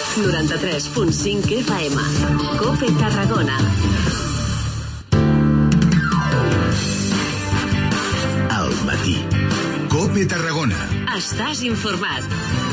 93.5 FM. COPE Tarragona. Al matí. COPE Tarragona. Estàs informat.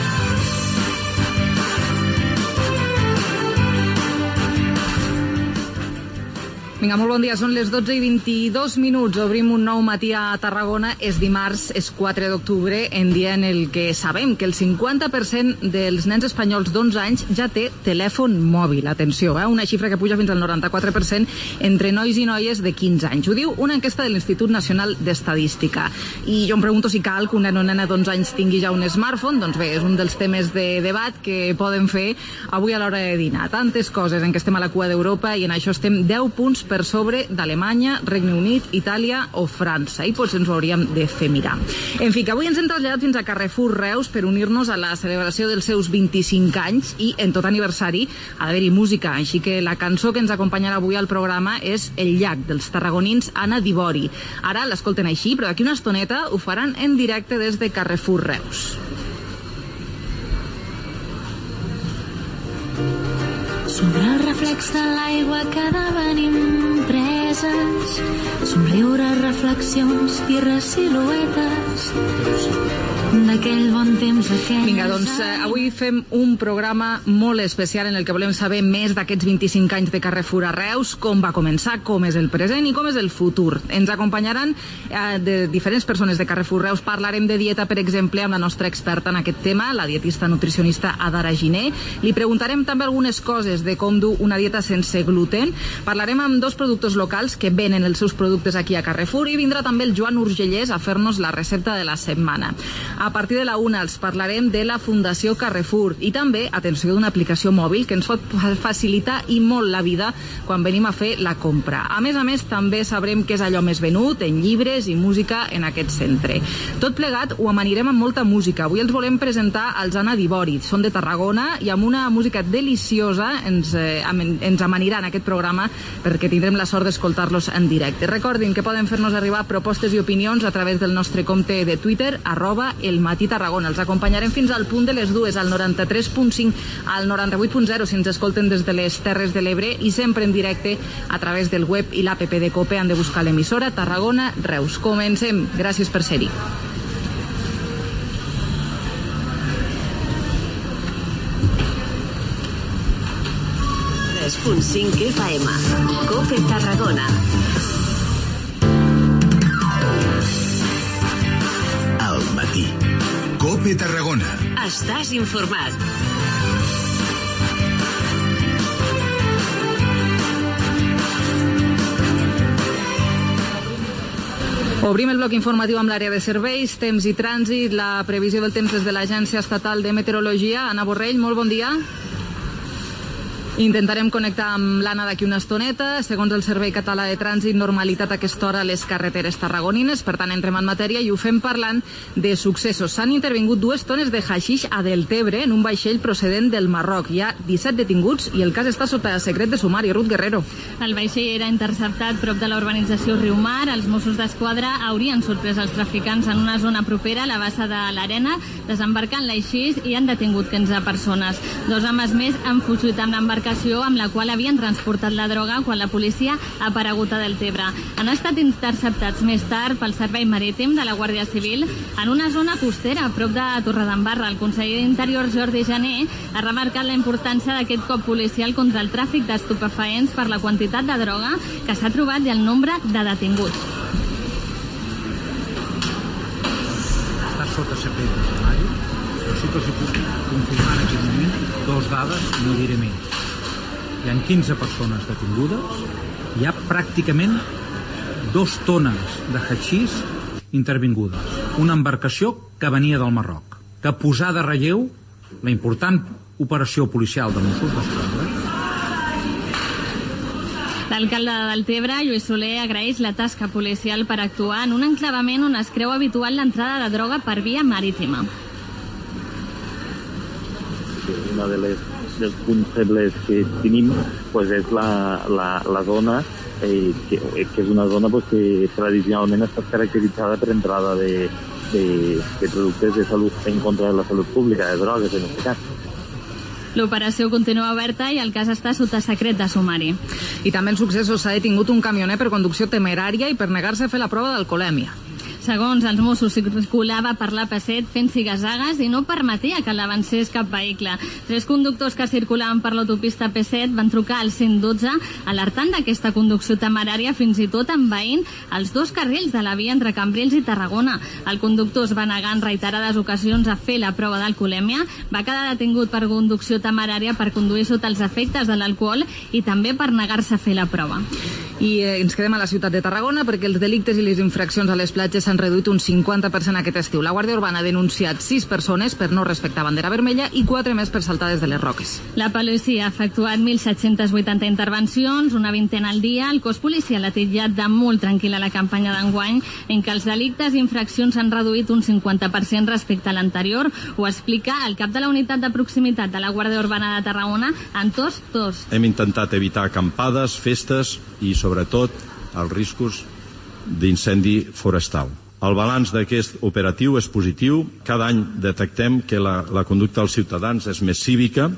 Vinga, molt bon dia, són les 12:22. Obrim un nou matí a Tarragona. És dimarts, és 4 d'octubre, en dia en el que sabem que el 50% dels nens espanyols d'11 anys ja té telèfon mòbil. Atenció, una xifra que puja fins al 94% entre nois i noies de 15 anys. Ho diu una enquesta de l'Institut Nacional d'Estadística. I jo em pregunto si cal que una nena d'11 anys tingui ja un smartphone. Doncs bé, és un dels temes de debat que poden fer avui a l'hora de dinar. Tantes coses en què estem a la cua d'Europa i en això estem 10 punts per sobre d'Alemanya, Regne Unit, Itàlia o França, i potser ens ho hauríem de fer mirar. En fi, que avui ens hem traslladat fins a Carrefour Reus per unir-nos a la celebració dels seus 25 anys i en tot aniversari ha d'haver-hi música, així que la cançó que ens acompanyarà avui al programa és El llac, dels tarragonins Anna Dibori. Ara l'escolten així, però d'aquí una estoneta ho faran en directe des de Carrefour Reus. Sobre el reflex de l'aigua quedaven impreses somriures, reflexions, birres, siluetes d'aquell bon temps, aquell... Vinga, doncs avui fem un programa molt especial en el que volem saber més d'aquests 25 anys de Carrefour a Reus, com va començar, com és el present i com és el futur. Ens acompanyaran de diferents persones de Carrefour Reus. Parlarem de dieta, per exemple, amb la nostra experta en aquest tema, la dietista nutricionista Adara Giner. Li preguntarem també algunes coses de com dur una dieta sense gluten. Parlarem amb dos productors locals que venen els seus productes aquí a Carrefour i vindrà també el Joan Urgellès a fer-nos la recepta de la setmana. A partir de la 1 els parlarem de la Fundació Carrefour i també, atenció, d'una aplicació mòbil que ens pot facilitar i molt la vida quan venim a fer la compra. A més, també sabrem què és allò més venut en llibres i música en aquest centre. Tot plegat ho amanirem amb molta música. Avui els volem presentar als Anna Dibori. Són de Tarragona i amb una música deliciosa ens amaniran aquest programa perquè tindrem la sort d'escoltar-los en directe. Recordin que poden fer-nos arribar propostes i opinions a través del nostre compte de Twitter, @elmatí_tarragona. Els acompanyarem fins al punt de les 2, al 93.5, al 98.0 si ens escolten des de les Terres de l'Ebre i sempre en directe a través del web i l'app de COPE. Han de buscar l'emissora Tarragona Reus. Comencem. Gràcies per ser-hi. FM. COPE Tarragona. Al matí. COPE Tarragona. Estàs informat. Obrim el bloc informatiu amb l'àrea de serveis, temps i trànsit, la previsió del temps des de l'Agència Estatal de Meteorologia. Anna Borrell, molt bon dia. Intentarem connectar amb l'Anna d'aquí una estoneta. Segons el Servei Català de Trànsit, normalitat a aquesta hora a les carreteres tarragonines. Per tant, entrem en matèria i ho fem parlant de successos. S'han intervingut 2 tones de haixix a Deltebre en un vaixell procedent del Marroc. Hi ha 17 detinguts i el cas està sota secret de sumari. Ruth Guerrero. El vaixell era interceptat prop de la urbanització Riumar. Els Mossos d'Esquadra haurien sorprès els traficants en una zona propera a la bassa de l'Arena, desembarcant l'aixix i han detingut 15 persones. 2 homes més han fugit amb l'embarcació amb la qual havien transportat la droga quan la policia ha aparegut a Deltebre. Han estat interceptats més tard pel Servei Marítim de la Guàrdia Civil en una zona costera, prop de Torredembarra. El conseller d'Interior, Jordi Jané, ha remarcat la importància d'aquest cop policial contra el tràfic d'estupefaents per la quantitat de droga que s'ha trobat i el nombre de detinguts. Està sota secret de sumari, però sí que els puc confirmar en aquest moment 2 dades, no diré més. Hi ha 15 persones detingudes, hi ha pràcticament 2 tones de haixix intervingudes. Una embarcació que venia del Marroc, que posà de relleu la important operació policial de Mossos d'Esquadra. L'alcalde de Deltebre, Lluís Soler, agraeix la tasca policial per actuar en un enclavament on es creu habitual l'entrada de droga per via marítima. Una dels punts febles que tenim pues, és la zona que és una zona pues, que tradicionalment ha estat caracteritzada per entrada de productes de salut en contra de la salut pública, de drogues en aquest cas. L'operació continua oberta i el cas està sota secret de sumari. I també en successos s'ha detingut un camioner per conducció temerària i per negar-se a fer la prova d'alcoholèmia. Segons els Mossos, circulava per l'AP7 fent zigazagues i no permetia que l'avancés cap vehicle. 3 conductors que circulaven per l'autopista P7 van trucar al 112 alertant d'aquesta conducció temerària, fins i tot envaint els 2 carrils de la via entre Cambrils i Tarragona. El conductor es va negar en reiterades ocasions a fer la prova d'alcoholèmia, va quedar detingut per conducció temerària per conduir sota els efectes de l'alcohol i també per negar-se a fer la prova. I ens quedem a la ciutat de Tarragona perquè els delictes i les infraccions a les platges s'han reduït un 50% aquest estiu. La Guàrdia Urbana ha denunciat 6 persones per no respectar bandera vermella i 4 més per saltar des de les roques. La policia ha efectuat 1.780 intervencions, una vintena al dia. El cos policial ha titllat de molt tranquil·la la campanya d'enguany, en què els delictes i infraccions s'han reduït un 50% respecte a l'anterior. Ho explica el cap de la unitat de proximitat de la Guàrdia Urbana de Tarragona, Antós Tos. Hem intentat evitar acampades, festes i, sobretot, els riscos d'incendi forestal. El balanç d'aquest operatiu és positiu. Cada any detectem que la conducta dels ciutadans és més cívica.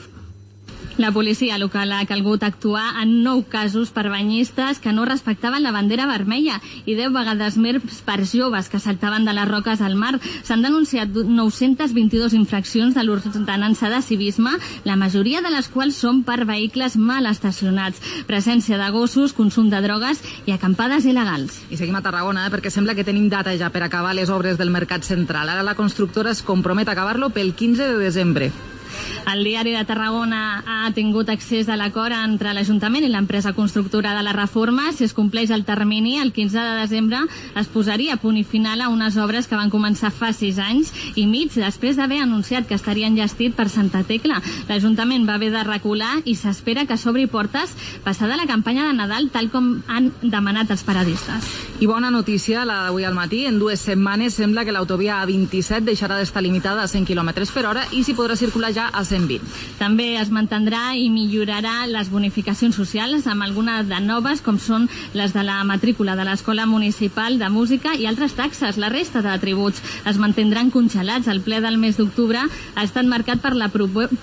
La policia local ha calgut actuar en 9 casos per banyistes que no respectaven la bandera vermella i 10 vegades més per joves que saltaven de les roques al mar. S'han denunciat 922 infraccions de l'ordenança de civisme, la majoria de les quals són per vehicles mal estacionats, presència de gossos, consum de drogues i acampades il·legals. I seguim a Tarragona, perquè sembla que tenim data ja per acabar les obres del Mercat Central. Ara la constructora es compromet a acabar-lo pel 15 de desembre. El Diari de Tarragona ha tingut accés a l'acord entre l'Ajuntament i l'empresa constructora de la reforma. Si es compleix el termini, el 15 de desembre es posaria a punt i final a unes obres que van començar fa 6 anys i mig després d'haver anunciat que estarien enllestit per Santa Tecla. L'Ajuntament va haver de recular i s'espera que s'obri portes passada la campanya de Nadal, tal com han demanat els paradistes. I bona notícia, la d'avui al matí. En 2 setmanes sembla que l'autovia A27 deixarà d'estar limitada a 100 km per hora i s'hi podrà circular ja a 120. També es mantindrà i millorarà les bonificacions socials amb algunes de noves, com són les de la matrícula de l'Escola Municipal de Música i altres taxes. La resta de tributs es mantindran congelats. El ple del mes d'octubre ha estat marcat per la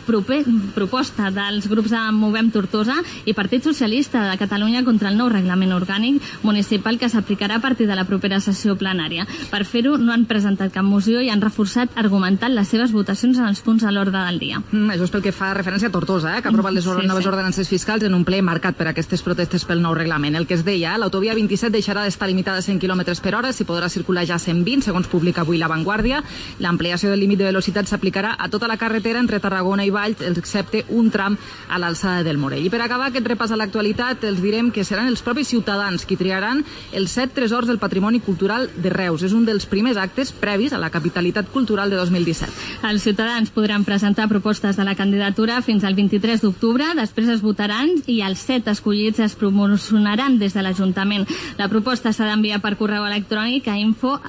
proposta dels grups de Movem Tortosa i Partit Socialista de Catalunya contra el nou reglament orgànic municipal que s'aplicarà a partir de la propera sessió plenària. Per fer-ho, no han presentat cap moció i han reforçat argumentant les seves votacions en els punts a l'ordre del dia. Això és pel que fa referència a Tortosa, que ha aprovat les noves ordenances fiscals en un ple marcat per aquestes protestes pel nou reglament. El que es deia, l'autovia 27 deixarà d'estar limitada a 100 km per hora, s'hi podrà circular ja a 120, segons publica avui La Vanguardia. L'ampliació del límit de velocitat s'aplicarà a tota la carretera entre Tarragona i Valls, excepte un tram a l'alçada del Morell. I per acabar aquest repàs a l'actualitat, els direm que seran els propis ciutadans qui triaran els 7 tresors del patrimoni cultural de Reus. És un dels primers actes previs a la capitalitat cultural de 2017. Els ciutadans podran presentar propostes de la candidatura fins al 23 d'octubre, després es votaran i els 7 escollits es promocionaran des de l'Ajuntament. La proposta s'ha d'enviar per correu electrònic a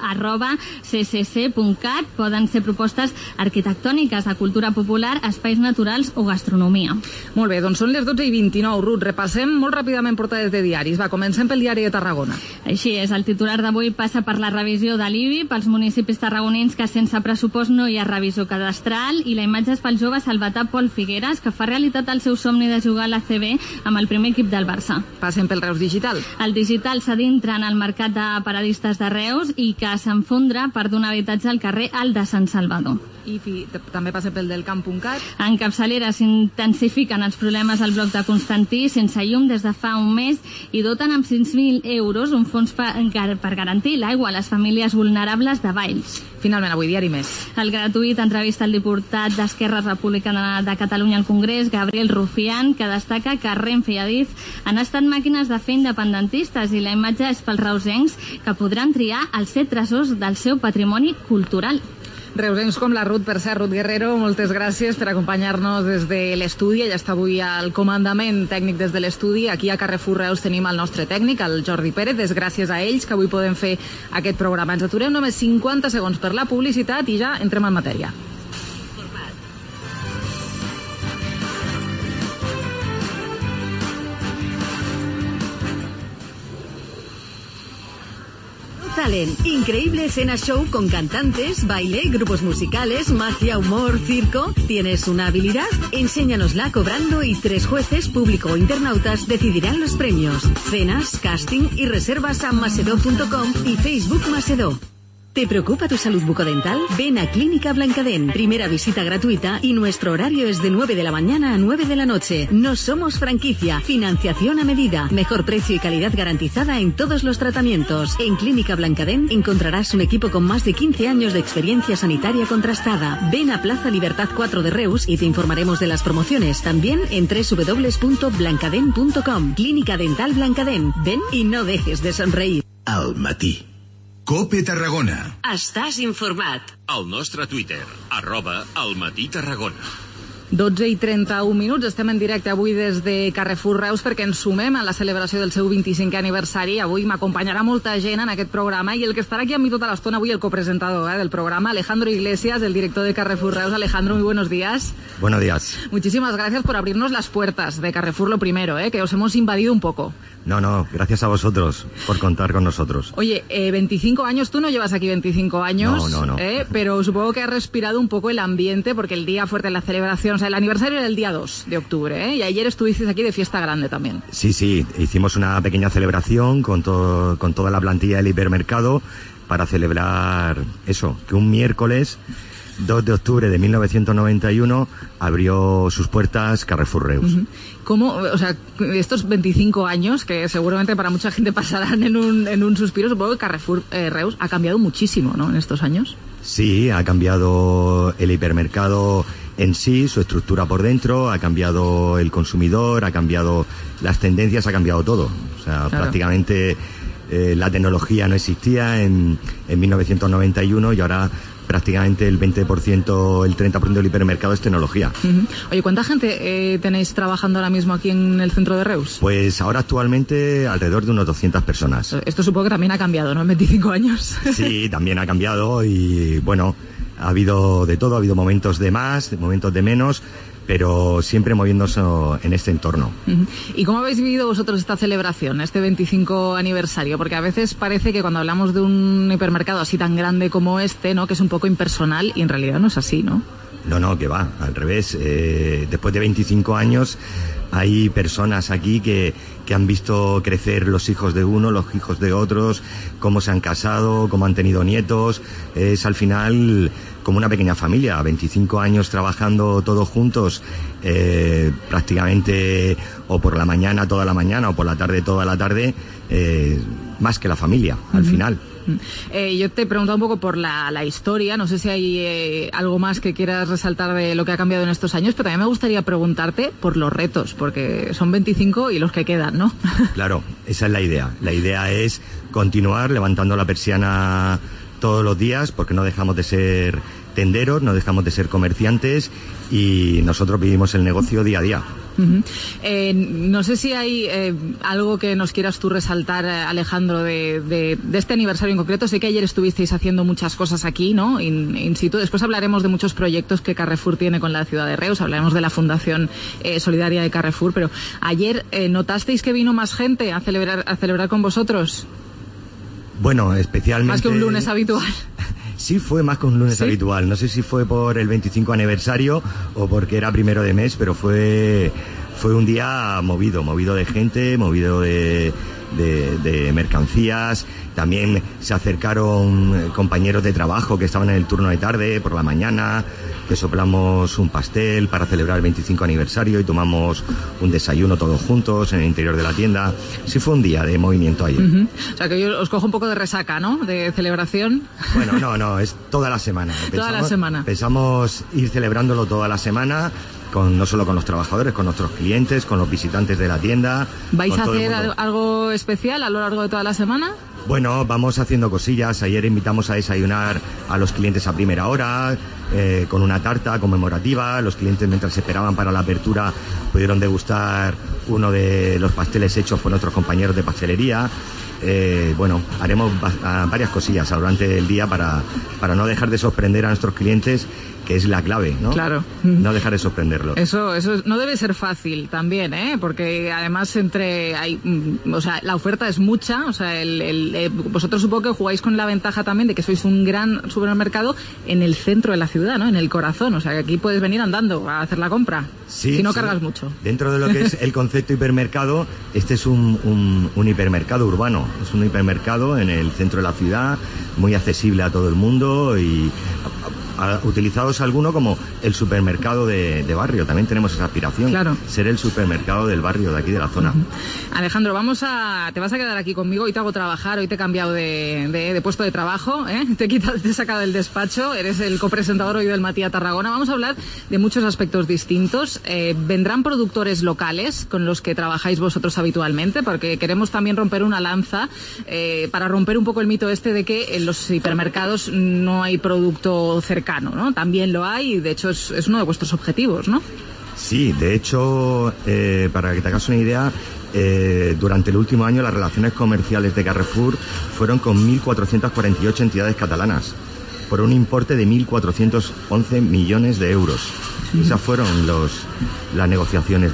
info@ccc.cat. Poden ser propostes arquitectòniques, de cultura popular, espais naturals o gastronomia. Molt bé, doncs són les 12:29, Ruth. Repassem molt ràpidament portades de diaris. Va, comencem pel Diari de Tarragona. Així és, el titular d'avui passa per la revisió de l'IBI pels municipis tarragonins que sense pressupost no hi ha revisió cadastral, i la imatge és pel jove salvatà Pol Figueres, que fa realitat el seu somni de jugar a l'ACB amb el primer equip del Barça. Passem pel Reus Digital. El digital s'adentra en el mercat de paradistes de Reus i que s'enfondra per donar habitatge al carrer Alt de Sant Salvador. I també passa pel del Camp.cat. En capçalera s'intensifiquen els problemes al bloc de Constantí, sense llum des de fa un mes, i doten amb 5.000 euros un fons per garantir l'aigua a les famílies vulnerables de Valls. Finalment, avui, Diari Més. El gratuït entrevista al diputat d'Esquerra Republicana de Catalunya al Congrés, Gabriel Rufián, que destaca que Renfe i Adif han estat màquines de fer independentistes, i la imatge és pels reusencs, que podran triar els 7 tresors del seu patrimoni cultural. Reusencs com la Ruth, per cert, Ruth Guerrero, moltes gràcies per acompanyar-nos des de l'estudi. Ella està avui al comandament tècnic des de l'estudi. Aquí a Carrefour Reus tenim el nostre tècnic, el Jordi Pérez. És gràcies a ells que avui podem fer aquest programa. Ens aturem només 50 segons per la publicitat i ja entrem en matèria. Talent. Increíble cena show con cantantes, baile, grupos musicales, magia, humor, circo. ¿Tienes una habilidad? Enséñanosla cobrando y 3 jueces, público o internautas decidirán los premios. Cenas, casting y reservas a macedo.com y Facebook Macedo. ¿Te preocupa tu salud bucodental? Ven a Clínica Blancadent. Primera visita gratuita y nuestro horario es de 9 de la mañana a 9 de la noche. No somos franquicia. Financiación a medida. Mejor precio y calidad garantizada en todos los tratamientos. En Clínica Blancadent encontrarás un equipo con más de 15 años de experiencia sanitaria contrastada. Ven a Plaza Libertad 4 de Reus y te informaremos de las promociones. También en www.blancadent.com. Clínica Dental Blancadent. Ven y no dejes de sonreír. Al matí. Cope Tarragona. Estàs informat. Al nostre Twitter, @almatí-tarragona. 12:31, estem en directe avui des de Carrefour Reus perquè ens sumem a la celebració del seu 25è aniversari. Avui m'acompanyarà molta gent en aquest programa i el que estarà aquí amb mi tota l'estona avui, el copresentador del programa, Alejandro Iglesias, el director de Carrefour Reus. Alejandro, muy buenos días. Buenos días. Muchísimas gracias por abrirnos las puertas de Carrefour, lo primero, que os hemos invadido un poco. No, gracias a vosotros por contar con nosotros. Oye, 25 años, tú no llevas aquí 25 años, no. Pero supongo que has respirado un poco el ambiente porque el día fuerte de la celebración, o sea, el aniversario era el día 2 de octubre, y ayer estuvisteis aquí de fiesta grande también. Sí, hicimos una pequeña celebración con toda la plantilla del hipermercado para celebrar eso, que un miércoles 2 de octubre de 1991 abrió sus puertas Carrefour Reus. ¿Cómo, o sea, estos 25 años, que seguramente para mucha gente pasarán en un suspiro, supongo que Carrefour Reus ha cambiado muchísimo, ¿no?, en estos años? Sí, ha cambiado el hipermercado en sí, su estructura por dentro, ha cambiado el consumidor, ha cambiado las tendencias, ha cambiado todo. O sea, claro. Prácticamente la tecnología no existía en 1991 y ahora prácticamente el 20%, el 30% del hipermercado es tecnología. Oye, ¿cuánta gente tenéis trabajando ahora mismo aquí en el centro de Reus? Pues ahora actualmente alrededor de unos 200 personas. Esto supongo que también ha cambiado, ¿no?, en 25 años. Sí, también ha cambiado y bueno, ha habido de todo, ha habido momentos de más, momentos de menos, pero siempre moviéndose en este entorno. ¿Y cómo habéis vivido vosotros esta celebración, este 25 aniversario? Porque a veces parece que cuando hablamos de un hipermercado así tan grande como este, ¿no?, que es un poco impersonal, y en realidad no es así, ¿no? No, que va, al revés. Después de 25 años hay personas aquí que han visto crecer los hijos de uno, los hijos de otros, cómo se han casado, cómo han tenido nietos. Es al final como una pequeña familia, 25 años trabajando todos juntos, prácticamente o por la mañana toda la mañana o por la tarde toda la tarde, más que la familia, al final. Yo te he preguntado un poco por la historia, no sé si hay algo más que quieras resaltar de lo que ha cambiado en estos años, pero también me gustaría preguntarte por los retos, porque son 25 y los que quedan, ¿no? Claro, esa es la idea. La idea es continuar levantando la persiana todos los días, porque no dejamos de ser tenderos, no dejamos de ser comerciantes y nosotros vivimos el negocio día a día. No sé si hay algo que nos quieras tú resaltar, Alejandro, de este aniversario en concreto. Sé que ayer estuvisteis haciendo muchas cosas aquí, ¿no?, in situ. Después hablaremos de muchos proyectos que Carrefour tiene con la ciudad de Reus, hablaremos de la Fundación Solidaria de Carrefour, pero ayer ¿notasteis que vino más gente a celebrar con vosotros? Bueno, especialmente... Más que un lunes habitual. Sí, fue más que un lunes habitual. No sé si fue por el 25 aniversario o porque era primero de mes, pero fue un día movido de gente, movido de mercancías. También se acercaron compañeros de trabajo que estaban en el turno de tarde por la mañana, que soplamos un pastel para celebrar el 25 aniversario y tomamos un desayuno todos juntos en el interior de la tienda. Sí, fue un día de movimiento ayer. O sea que yo os cojo un poco de resaca, ¿no?, de celebración. Bueno, no, es toda la semana. Toda la semana. Pensamos ir celebrándolo toda la semana, no solo con los trabajadores, con nuestros clientes, con los visitantes de la tienda. ¿Vais a hacer algo especial a lo largo de toda la semana? Bueno, vamos haciendo cosillas. Ayer invitamos a desayunar a los clientes a primera hora, con una tarta conmemorativa. Los clientes, mientras esperaban para la apertura, pudieron degustar uno de los pasteles hechos por nuestros compañeros de pastelería. bueno, haremos varias cosillas durante el día para no dejar de sorprender a nuestros clientes, que es la clave, ¿no? Claro. No dejar de sorprenderlos. Eso no debe ser fácil también, porque además la oferta es mucha, vosotros supongo que jugáis con la ventaja también de que sois un gran supermercado en el centro de la ciudad, ¿no? En el corazón, o sea que aquí puedes venir andando a hacer la compra, si no cargas mucho. Dentro de lo que es el concepto hipermercado, este es un hipermercado urbano, es un hipermercado en el centro de la ciudad, muy accesible a todo el mundo y utilizados alguno como el supermercado de barrio. También tenemos esa aspiración, claro, ser el supermercado del barrio de aquí de la zona. Alejandro, te vas a quedar aquí conmigo. Hoy te hago trabajar, hoy te he cambiado de puesto de trabajo, te he sacado del despacho, eres el copresentador hoy del Matí a Tarragona. Vamos a hablar de muchos aspectos distintos. Vendrán productores locales con los que trabajáis vosotros habitualmente, porque queremos también romper una lanza para romper un poco el mito de que en los hipermercados no hay producto cercano, ¿no? También lo hay y de hecho es uno de vuestros objetivos, ¿no? Sí, de hecho, para que te hagas una idea, durante el último año las relaciones comerciales de Carrefour fueron con 1.448 entidades catalanas por un importe de 1.411 millones de euros. Esas fueron las negociaciones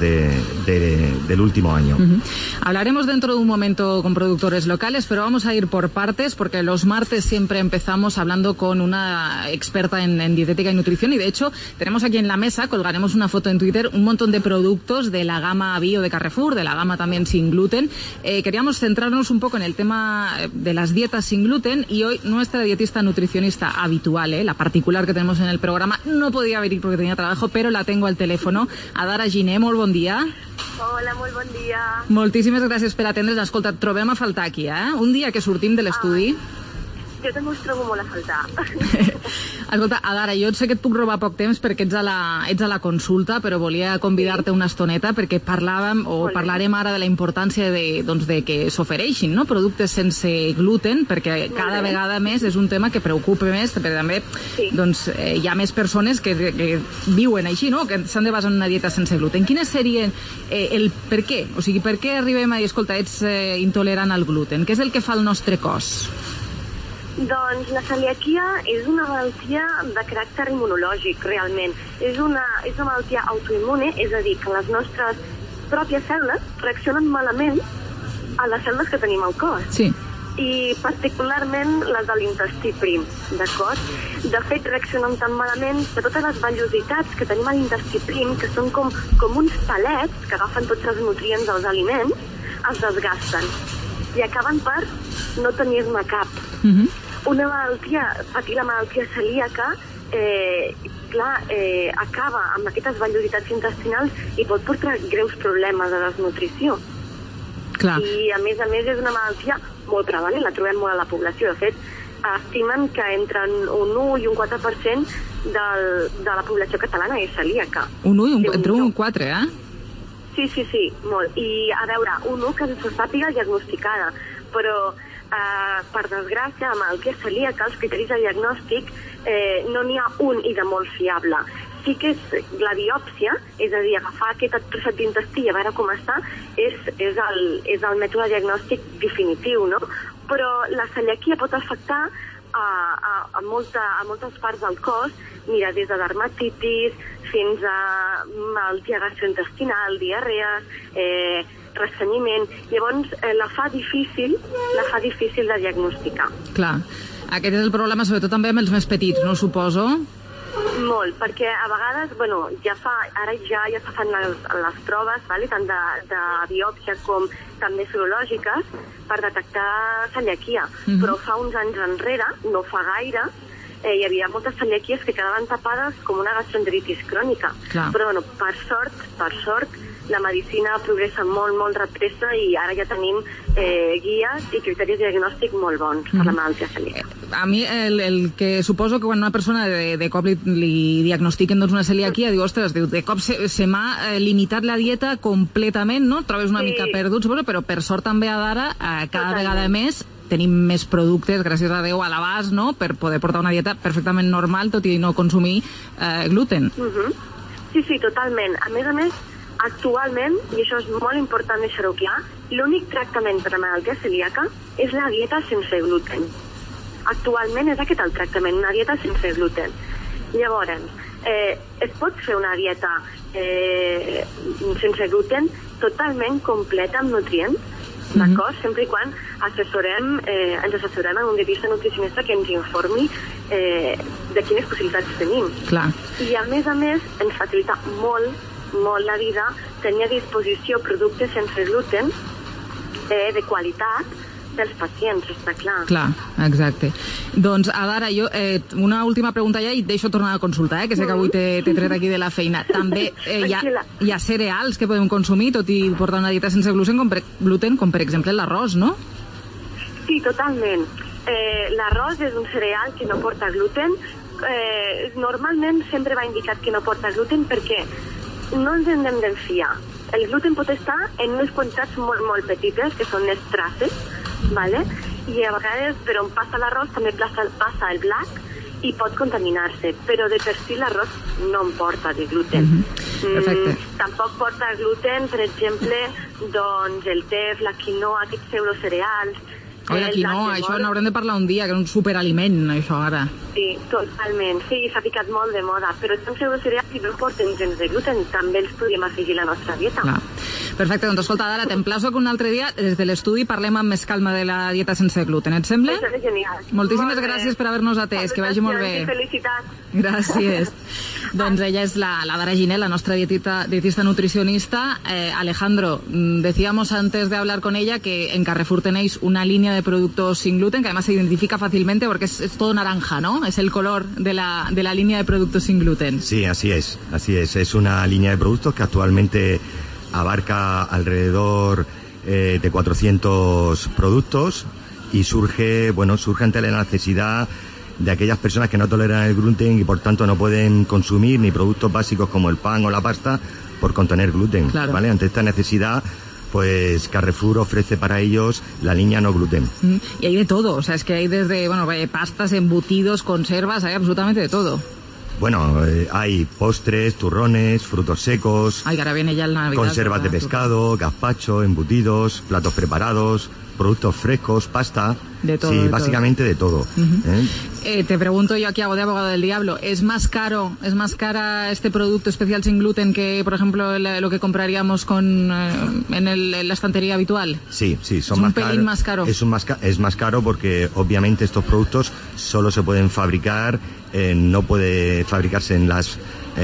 del último año. Hablaremos dentro de un momento con productores locales, pero vamos a ir por partes, porque los martes siempre empezamos hablando con una experta en dietética y nutrición, y de hecho tenemos aquí en la mesa, colgaremos una foto en Twitter, un montón de productos de la gama bio de Carrefour, de la gama también sin gluten. Queríamos centrarnos un poco en el tema de las dietas sin gluten, y hoy nuestra dietista nutricionista habitual, la particular que tenemos en el programa, no podía venir porque tenía trabajo, però la tengo al telèfon. Adara Giner, molt bon dia. Hola, molt bon dia. Moltíssimes gràcies per atendre's. Escolta, et trobem a faltar aquí, un dia que sortim de l'estudi. Jo també us trobo molt a faltar. Escolta, Adara, jo sé que et puc robar poc temps perquè ets a la consulta, però volia convidar-te una estoneta perquè parlarem ara de la importància de que s'ofereixin, no?, productes sense gluten, perquè cada vegada més és un tema que preocupa més, perquè també hi ha més persones que viuen així, no?, que s'han de basar en una dieta sense gluten. Quines serien el per què? O sigui, per què arribem a dir, escolta, ets intolerant al gluten? Què és el que fa el nostre cos? Doncs la celiaquia és una malaltia de caràcter immunològic, realment. És una malaltia autoimmune, és a dir, que les nostres pròpies cèl·lules reaccionen malament a les cèl·lules que tenim al cos. Sí. I particularment les de l'intestí prim, d'acord? De fet, reaccionen tan malament que totes les vellositats que tenim a l'intestí prim, que són com uns palets que agafen tots els nutrients dels aliments, es desgasten i acaben per no tenir-ne cap. Una malaltia, patir la malaltia celíaca, acaba amb aquestes vellositats intestinals i pot portar greus problemes de desnutrició. I a més és una malaltia molt prevalent, la trobem molt a la població. De fet, estimen que entre un 1 i un 4% de la població catalana és celíaca. Entre 1 i 4, Sí, molt. I a veure, un 1 que se sàpiga diagnosticada, però per desgràcia, la malaltia celíaca, els criteris de diagnòstic, no n'hi ha un i de molt fiable. Sí que és la biòpsia, és a dir, agafar aquest trosset d'intestí i a veure com està, és el mètode diagnòstic definitiu, no? Però la celiaquia pot afectar a moltes parts del cos, mira, des de dermatitis fins a malaltia gastrointestinal, diarrees, ressenyiment. Llavors la fa difícil de diagnosticar. Clar, aquest és el problema sobretot també amb els més petits, no suposo? Molt, perquè a vegades, ara ja se fan les proves, tant de biòpsia com també serològiques, per detectar celiaquia. Però fa uns anys enrere, no fa gaire, hi havia moltes celiaquies que quedaven tapades com una gastroenteritis crònica. Però, per sort, la medicina progressa molt, molt de pressa i ara ja tenim guies i criteris de diagnòstic molt bons per la malaltia celíaca. A mi el que suposo que quan una persona de cop li diagnostiquen una celiaquia, diu, ostres, de cop se m'ha limitat la dieta completament, no? Et trobes una mica perdut, suposo, però per sort també ara cada vegada més tenim més productes, gràcies a Déu, a l'abast, no?, per poder portar una dieta perfectament normal, tot i no consumir gluten. Sí, totalment. A més, Actualment, i això és molt important deixar-ho clar, l'únic tractament per a la malaltia celíaca és la dieta sense gluten. Actualment és aquest el tractament, una dieta sense gluten. Llavors, es pot fer una dieta sense gluten totalment completa amb nutrients, d'acord? Sempre i quan ens assessorem amb un dietista nutricionista que ens informi de quines possibilitats tenim. Clar. I a més, ens facilita molt la vida tenir a disposició productes sense gluten de qualitat dels pacients, està clar. Clar, exacte. Doncs, Adara, jo una última pregunta ja i et deixo tornar a consultar, que sé que avui t'he tret aquí de la feina. També hi ha cereals que podem consumir, tot i portar una dieta sense gluten, com per exemple l'arròs, no? Sí, totalment. L'arròs és un cereal que no porta gluten. Normalment sempre va indicat que no porta gluten perquè no ens hem de fiar. El gluten pot estar en unes quantitats molt, molt petites, que són les traces, ¿vale? I a vegades per on passa l'arròs també passa el blat i pot contaminar-se, però de per si l'arròs no en porta de gluten. Perfecte. Tampoc porta gluten, per exemple, doncs el tef, la quinoa, aquests pseudocereals. Oi, la quinoa, això n'haurem de parlar un dia, que és un superaliment, això, ara. Sí, totalment. Sí, s'ha ficat molt de moda, però són pseudocereals i no porten gens de gluten, també els podríem afegir a la nostra dieta. Clar. Perfecte, doncs escolta, Adara, t'emplaço que un altre dia, des de l'estudi, parlem amb més calma de la dieta sense gluten, et sembla? Això és genial. Moltíssimes gràcies per haver-nos atès, que vagi molt bé. Felicitats. Gràcies. Doncs ella és la Adara Giner, la nostra dietista nutricionista. Alejandro, decíamos antes de hablar con ella que en Carrefour tenéis una línea de productos sin gluten que además se identifica fácilmente porque es todo naranja, ¿no? Es el color de la línea de productos sin gluten. Sí, así es. Es una línea de productos que actualmente abarca alrededor de 400 productos y surge ante la necesidad de aquellas personas que no toleran el gluten y por tanto no pueden consumir ni productos básicos como el pan o la pasta por contener gluten. Claro. ¿Vale? Ante esta necesidad, pues Carrefour ofrece para ellos la línea no gluten. Y hay de todo, o sea, es que hay desde pastas, embutidos, conservas, hay absolutamente de todo. Bueno, hay postres, turrones, frutos secos, ay, que ahora viene ya el Navidad, conservas de pescado, gazpacho, embutidos, platos preparados, productos frescos, pasta. De todo. Sí, de básicamente todo. De todo. Te pregunto yo aquí, hago de abogado del diablo, ¿es más cara este producto especial sin gluten que, por ejemplo, lo que compraríamos en la estantería habitual? Sí, son un pelín más caro. Es más caro porque obviamente estos productos solo se pueden fabricar, no puede fabricarse en las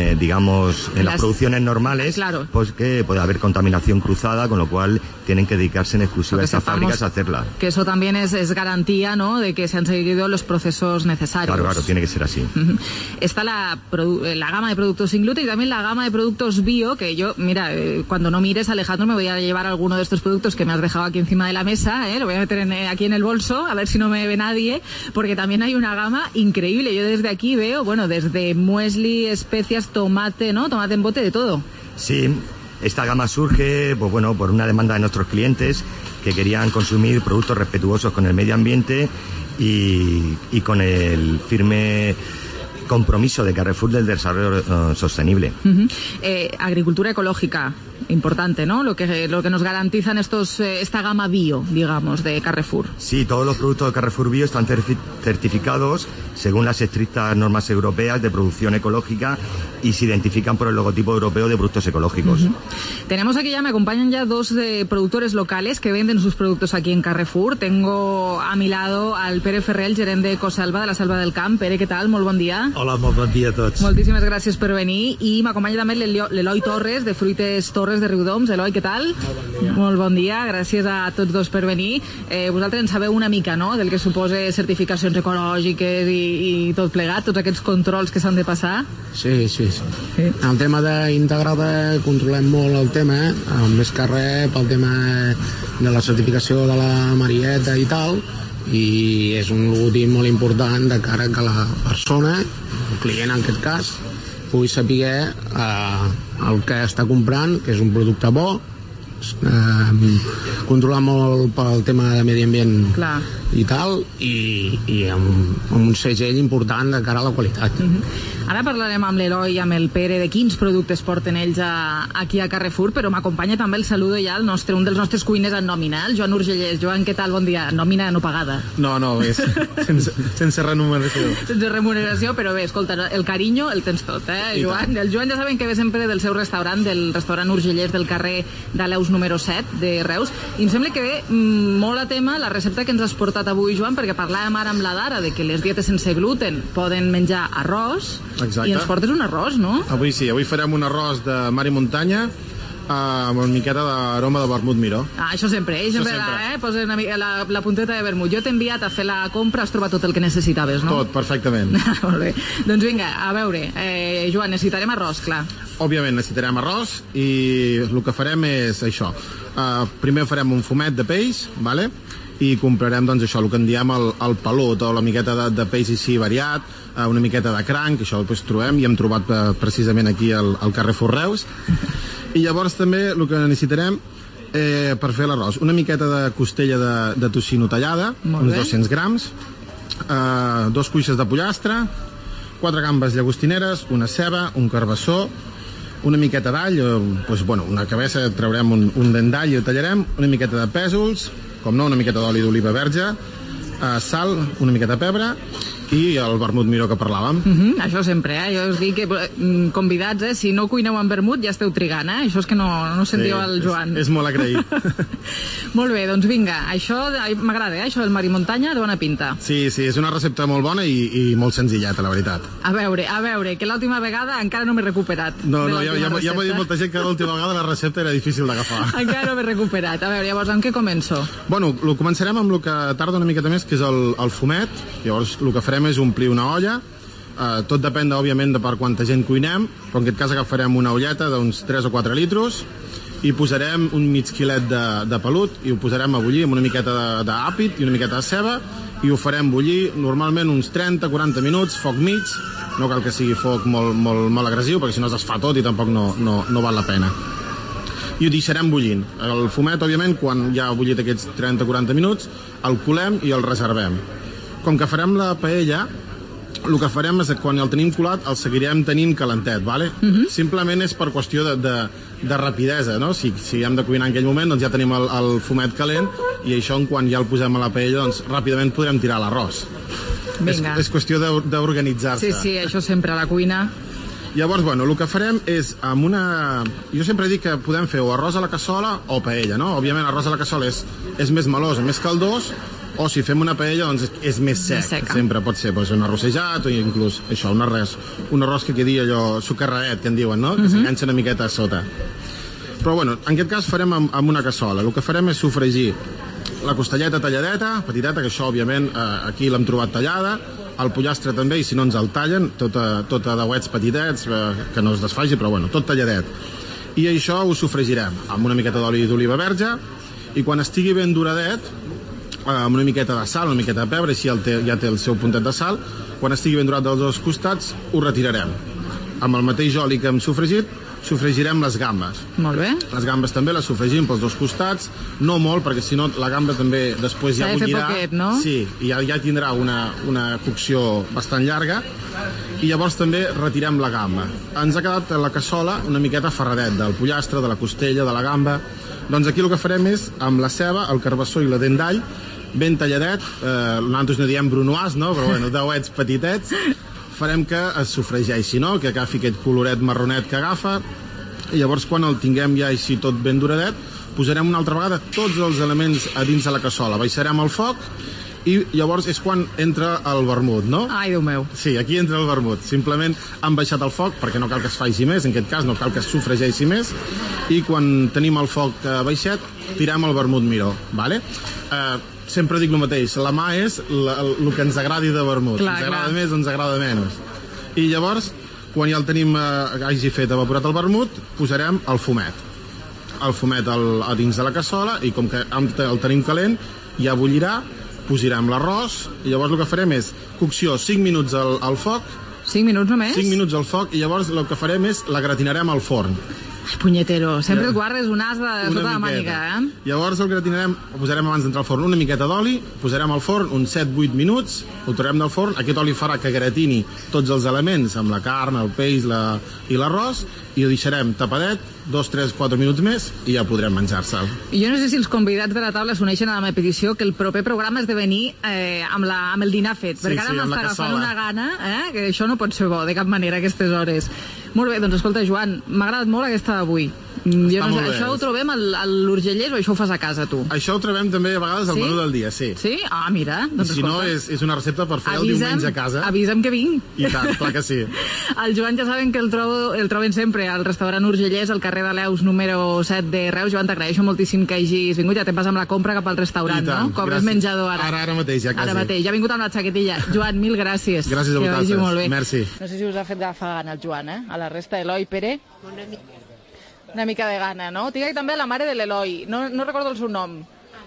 en las producciones normales, claro, pues que puede haber contaminación cruzada, con lo cual tienen que dedicarse en exclusiva a estas fábricas a hacerla. Que eso también es garantía, ¿no?, de que se han seguido los procesos necesarios. Claro, tiene que ser así. Está la gama de productos sin gluten y también la gama de productos bio, que yo, mira, cuando no mires, Alejandro, me voy a llevar alguno de estos productos que me has dejado aquí encima de la mesa, lo voy a meter aquí en el bolso, a ver si no me ve nadie, porque también hay una gama increíble. Yo desde aquí veo, desde muesli, especias, tomate, ¿no? Tomate en bote, de todo. Sí, esta gama surge, por una demanda de nuestros clientes que querían consumir productos respetuosos con el medio ambiente y con el firme compromiso de Carrefour del desarrollo sostenible. Agricultura ecológica, importante, ¿no? Lo que nos garantizan esta gama bio, digamos, de Carrefour. Sí, todos los productos de Carrefour Bio están certificados según las estrictas normas europeas de producción ecológica y se identifican por el logotipo europeo de productos ecológicos. Tenemos aquí me acompañan ya dos productores locales que venden sus productos aquí en Carrefour. Tengo a mi lado al Pere Ferrer, el gerente de Ecosalva, de la Salva del Camp. Pere, ¿qué tal? Molt bon dia. Hola, molt bon dia a tots. Moltíssimes gràcies per venir. I m'acompanya també l'Eloi Torres, de Fruites Torres de Riudoms. Eloi, què tal? Molt bon dia, gràcies a tots dos per venir. Vosaltres en sabeu una mica, no?, del que suposa certificacions ecològiques i tot plegat, tots aquests controls que s'han de passar? Sí. El tema d'integrada controlem molt el tema, més que res pel tema de la certificació de la Marieta i tal, i és un logotip molt important de cara que la persona, el client en aquest cas, pugui saber el que està comprant, que és un producte bo, controlar molt pel tema de medi ambient. Clar. I tal, i amb un segell important de cara a la qualitat. Ara parlarem amb l'Eloi i amb el Pere de quins productes porten ells aquí a Carrefour, però m'acompanya també el saludo ja un dels nostres cuiners en nòmina, el Joan Urgellès. Joan, què tal? Bon dia. Nòmina no pagada. No, és sense remuneració. Sense remuneració, però bé, escolta, el carinyo el tens tot, Joan? El Joan ja saben que ve sempre del seu restaurant, del restaurant Urgellès del carrer d'Aleus número 7 de Reus, i em sembla que ve molt a tema la recepta que ens has portat avui, Joan, perquè parlàvem ara amb la Dara de que les dietes sense gluten poden menjar arròs. Exacte. I ens portes un arròs, no? Avui sí, avui farem un arròs de mar i muntanya amb una miqueta d'aroma de vermut miró. Això sempre, posa la punteta de vermut. Jo t'he enviat a fer la compra, has trobat tot el que necessitaves, no? Tot, perfectament. Molt bé. Doncs vinga, a veure, Joan, necessitarem arròs, clar. Òbviament necessitarem arròs i el que farem és això. Primer farem un fumet de peix, vale? I comprarem, doncs, això, el que en diem el pelut, o la miqueta de peix així variat, una miqueta de cranc, això després trobem, i hem trobat precisament aquí al Carrefour Reus. I llavors també el que necessitarem per fer l'arròs, una miqueta de costella de tocino tallada, uns 200 grams, 2 cuixes de pollastre, 4 gambes llagostineres, una ceba, un carbassó, una miqueta d'all, una cabeça, traurem un dent d'all i ho tallarem, una miqueta de pèsols, com no, una miqueta d'oli d'oliva verge, sal, una miqueta de pebre i el vermut miró que parlàvem. Això sempre, jo us dic que convidats, si no cuineu amb vermut ja esteu trigant, això és que no sentiu el Joan. És molt agraït. Molt bé, doncs vinga, això m'agrada, això del mar i muntanya, de bona pinta. Sí, és una recepta molt bona i molt senzilleta, la veritat. A veure, que l'última vegada encara no m'he recuperat. No, ja m'ha dit molta gent que l'última vegada la recepta era difícil d'agafar. Encara no m'he recuperat. A veure, llavors, amb què començo? Bueno, començarem amb el que tarda una miqueta més, que és el fumet. Llavors, el que farem és omplir una olla. Tot depèn, òbviament, de per quanta gent cuinem, però en aquest cas agafarem una olleta d'uns 3 o 4 litros i posarem un mig quilet de pelut i ho posarem a bullir amb una miqueta d'àpid i una miqueta de ceba i ho farem bullir normalment uns 30-40 minuts, foc mig, no cal que sigui foc molt agressiu perquè si no es desfà tot i tampoc no val la pena. I ho deixarem bullint. El fumet, òbviament, quan ja ha bullit aquests 30-40 minuts, el colem i el reservem. Com que farem la paella, el que farem és que quan el tenim colat el seguirem tenint calentet, vale? Simplement és per qüestió de rapidesa, no? Si hem de cuinar en aquell moment, doncs ja tenim el fumet calent i això, quan ja el posem a la paella, doncs ràpidament podrem tirar l'arròs. És qüestió d'organitzar-se. Sí, això sempre a la cuina. Llavors, el que farem és amb una... Jo sempre dic que podem fer o arròs a la cassola o paella, no? Òbviament, arròs a la cassola és més melós, més caldós, o si fem una paella, doncs és més sec. Sempre pot ser un arrossejat o inclús això, un arròs que quedi allò socarraet, que en diuen, no? Que s'enganxa una miqueta a sota. Però, en aquest cas farem amb una cassola. El que farem és sofregir la costelleta talladeta, petiteta, que això, òbviament, aquí l'hem trobat tallada, el pollastre també, i si no ens el tallen, tot a dauets petitets, que no es desfaci, però tot talladet. I això ho sofregirem amb una miqueta d'oli d'oliva verge, i quan estigui ben doradet, amb una miqueta de sal, una miqueta de pebre, així ja té el seu puntet de sal, quan estigui ben dorat dels dos costats, ho retirarem. Amb el mateix oli que hem sofregit, sofregirem les gambes. Molt bé. Les gambes també les sofregim pels dos costats, no molt, perquè si no la gamba també després ja bullirà. S'ha de fer poquet, no? Sí, i ja tindrà una cocció bastant llarga, i llavors també retirem la gamba. Ens ha quedat la cassola una miqueta ferradet, del pollastre, de la costella, de la gamba. Doncs aquí el que farem és, amb la ceba, el carbassó i la dent d'all, ben talladet, nosaltres no diem brunoise, no? Però dauets petitets, farem que es sofregeixi, no? Que agafi aquest coloret marronet que agafa, i llavors quan el tinguem ja així tot ben doradet, posarem una altra vegada tots els elements a dins de la cassola, baixarem el foc i llavors és quan entra el vermut, no? Ai, Déu meu. Sí, aquí entra el vermut. Simplement han baixat el foc, perquè no cal que es faci més, en aquest cas no cal que es sofregeixi més, i quan tenim el foc baixet, tirem el vermut miró, vale? Sempre dic el mateix, la mà és el que ens agradi de vermut. Ens agrada més o ens agrada menys. I llavors, quan ja el tenim, hagi fet evaporat el vermut, posarem el fumet. El fumet a dins de la cassola, i com que el tenim calent, ja bullirà, posarem l'arròs, i llavors el que farem és cocció 5 minuts al foc. 5 minuts només? 5 minuts al foc, i llavors el que farem és la gratinarem al forn. Punyetero, sempre et guardes un as de sota la màniga, Llavors el gratinarem, ho posarem abans d'entrar al forn una miqueta d'oli, posarem al forn uns 7-8 minuts, ho traurem del forn, aquest oli farà que gratini tots els elements amb la carn, el peix i l'arròs, i ho deixarem tapadet 2, 3, 4 minuts més i ja podrem menjar-se'l. Jo no sé si els convidats de la taula s'uneixen a la meva petició que el proper programa has de venir amb el dinar fet, perquè ara m'està agafant una gana, que això no pot ser bo de cap manera a aquestes hores. Molt bé, doncs escolta, Joan, m'ha agradat molt aquesta d'avui. Jo no sé, això ho trobem a l'Urgellès o això ho fas a casa, tu? Això ho trobem també a vegades al menú del dia, sí. Sí? Ah, mira. Doncs si no, és una recepta per fer el diumenge a casa. Avisa'm que vinc. I tant, clar que sí. El Joan ja saben que el troben sempre al restaurant Urgellès, al carrer de Leus, número 7 de Reus. Joan, t'agraeixo moltíssim que hagis vingut. Ja te'n vas amb la compra cap al restaurant, no? Cobres menjador ara. Ara mateix, ja quasi. Ara mateix, ja ha vingut amb la xaquetilla. Joan, mil gràcies. Gràcies a vosaltres. Merci. No sé si us ha fet agafar gana el Joan, A la resta, Eloi, Pere? Una mica de gana, no? Tinc aquí també la mare de l'Eloi. No recordo el seu nom.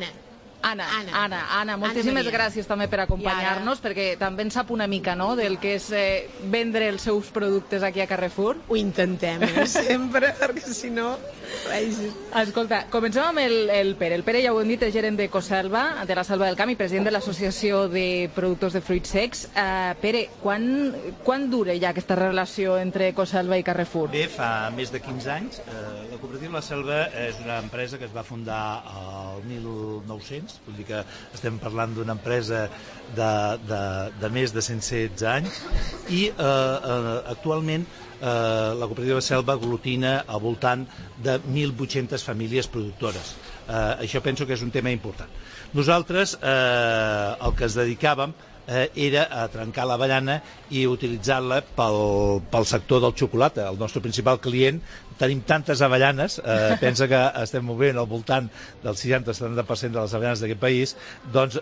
Anna, moltíssimes gràcies també per acompanyar-nos, perquè també en sap una mica, no?, del que és vendre els seus productes aquí a Carrefour. Ho intentem, sempre, perquè si no... Escolta, comencem amb el Pere. El Pere, ja ho hem dit, és gerent de Coselva, de la Selva del Camp, i president de l'Associació de Productors de Fruits Secs. Pere, quan dura ja aquesta relació entre Coselva i Carrefour? Bé, fa més de 15 anys. La cooperativa La Selva és una empresa que es va fundar al 1900, vull dir que estem parlant d'una empresa de més de 116 anys, i actualment la cooperativa La Selva aglutina al voltant de 1.800 famílies productores. Això penso que és un tema important. Nosaltres el que es dedicàvem era a trencar l'avellana i utilitzar-la pel sector del xocolata. El nostre principal client, tenim tantes avellanes, pensa que estem movent al voltant del 60-70% de les avellanes d'aquest país, doncs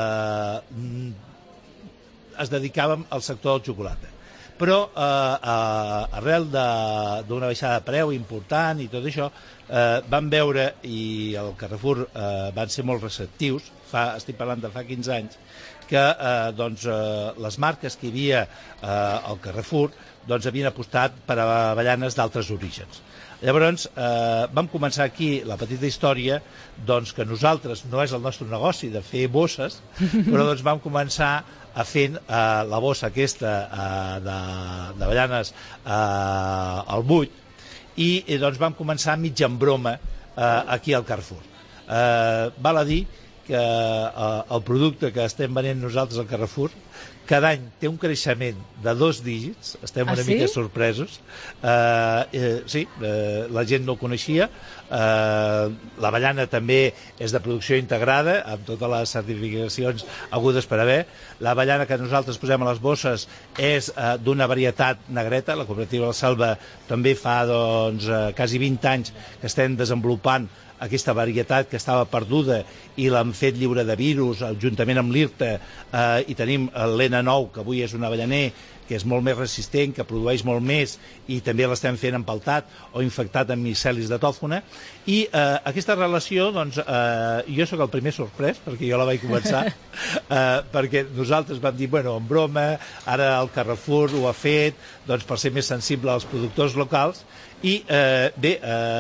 es dedicàvem al sector del xocolata. Però arrel d'una baixada de preu important i tot això, vam veure, i el Carrefour van ser molt receptius, estic parlant de fa 15 anys, que les marques que hi havia al Carrefour havien apostat per avellanes d'altres orígens. Llavors vam començar aquí la petita història, que nosaltres no és el nostre negoci de fer bosses, però vam començar a fer la bossa aquesta d'avellanes al buit, i vam començar mig en broma aquí al Carrefour. Val a dir que el producte que estem venent nosaltres al Carrefour cada any té un creixement de 2 dígits, estem una mica sorpresos. Sí, la gent no el coneixia. L'avellana també és de producció integrada, amb totes les certificacions hagudes per haver. L'avellana que nosaltres posem a les bosses és d'una varietat negreta. La cooperativa La Selva també fa quasi 20 anys que estem desenvolupant aquesta varietat que estava perduda i l'han fet lliure de virus, juntament amb l'IRTA, i tenim l'N9, que avui és un avellaner que és molt més resistent, que produeix molt més, i també l'estem fent empeltat o infectat amb micelis de tòfona. I aquesta relació, jo sóc el primer sorprès, perquè jo la vaig començar, perquè nosaltres vam dir, bueno, en broma, ara el Carrefour ho ha fet, per ser més sensible als productors locals, i bé,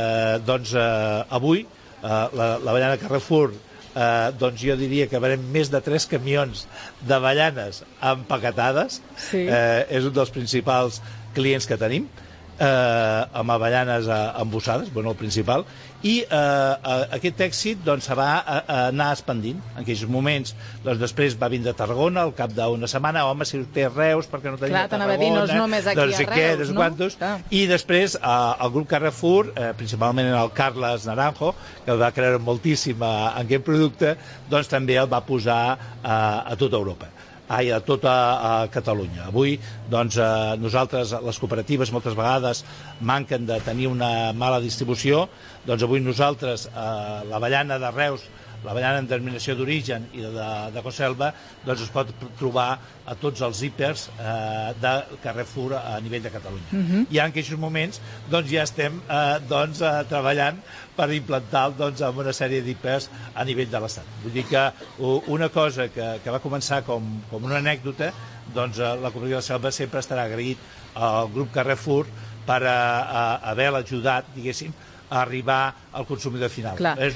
avui l'avellana Carrefour, jo diria que venem més de 3 camions d'avellanes empaquetades. És un dels principals clients que tenim, amb avellanes embossades, el principal, i aquest èxit se va anar expandint. En aquells moments, després va vindre a Tarragona, al cap d'una setmana, home, si té Reus, perquè no tenia Tarragona, no sé què, no sé quantos, i després el grup Carrefour, principalment el Carles Naranjo, que va creure moltíssim en aquest producte, també el va posar a tota Europa, a tota Catalunya. Avui, nosaltres, les cooperatives, moltes vegades manquen de tenir una mala distribució. Avui nosaltres, l'avellana de Reus, l'avellana en denominació d'origen i de Coselva, es pot trobar a tots els hípers de Carrefour a nivell de Catalunya. I en aquests moments ja estem treballant per implantar en una sèrie d'hípers a nivell de l'Estat. Vull dir que una cosa que va començar com una anècdota, la cooperativa de la Selva sempre estarà agraït al grup Carrefour per haver ajudat, diguéssim, a arribar al consumidor final. Clar. És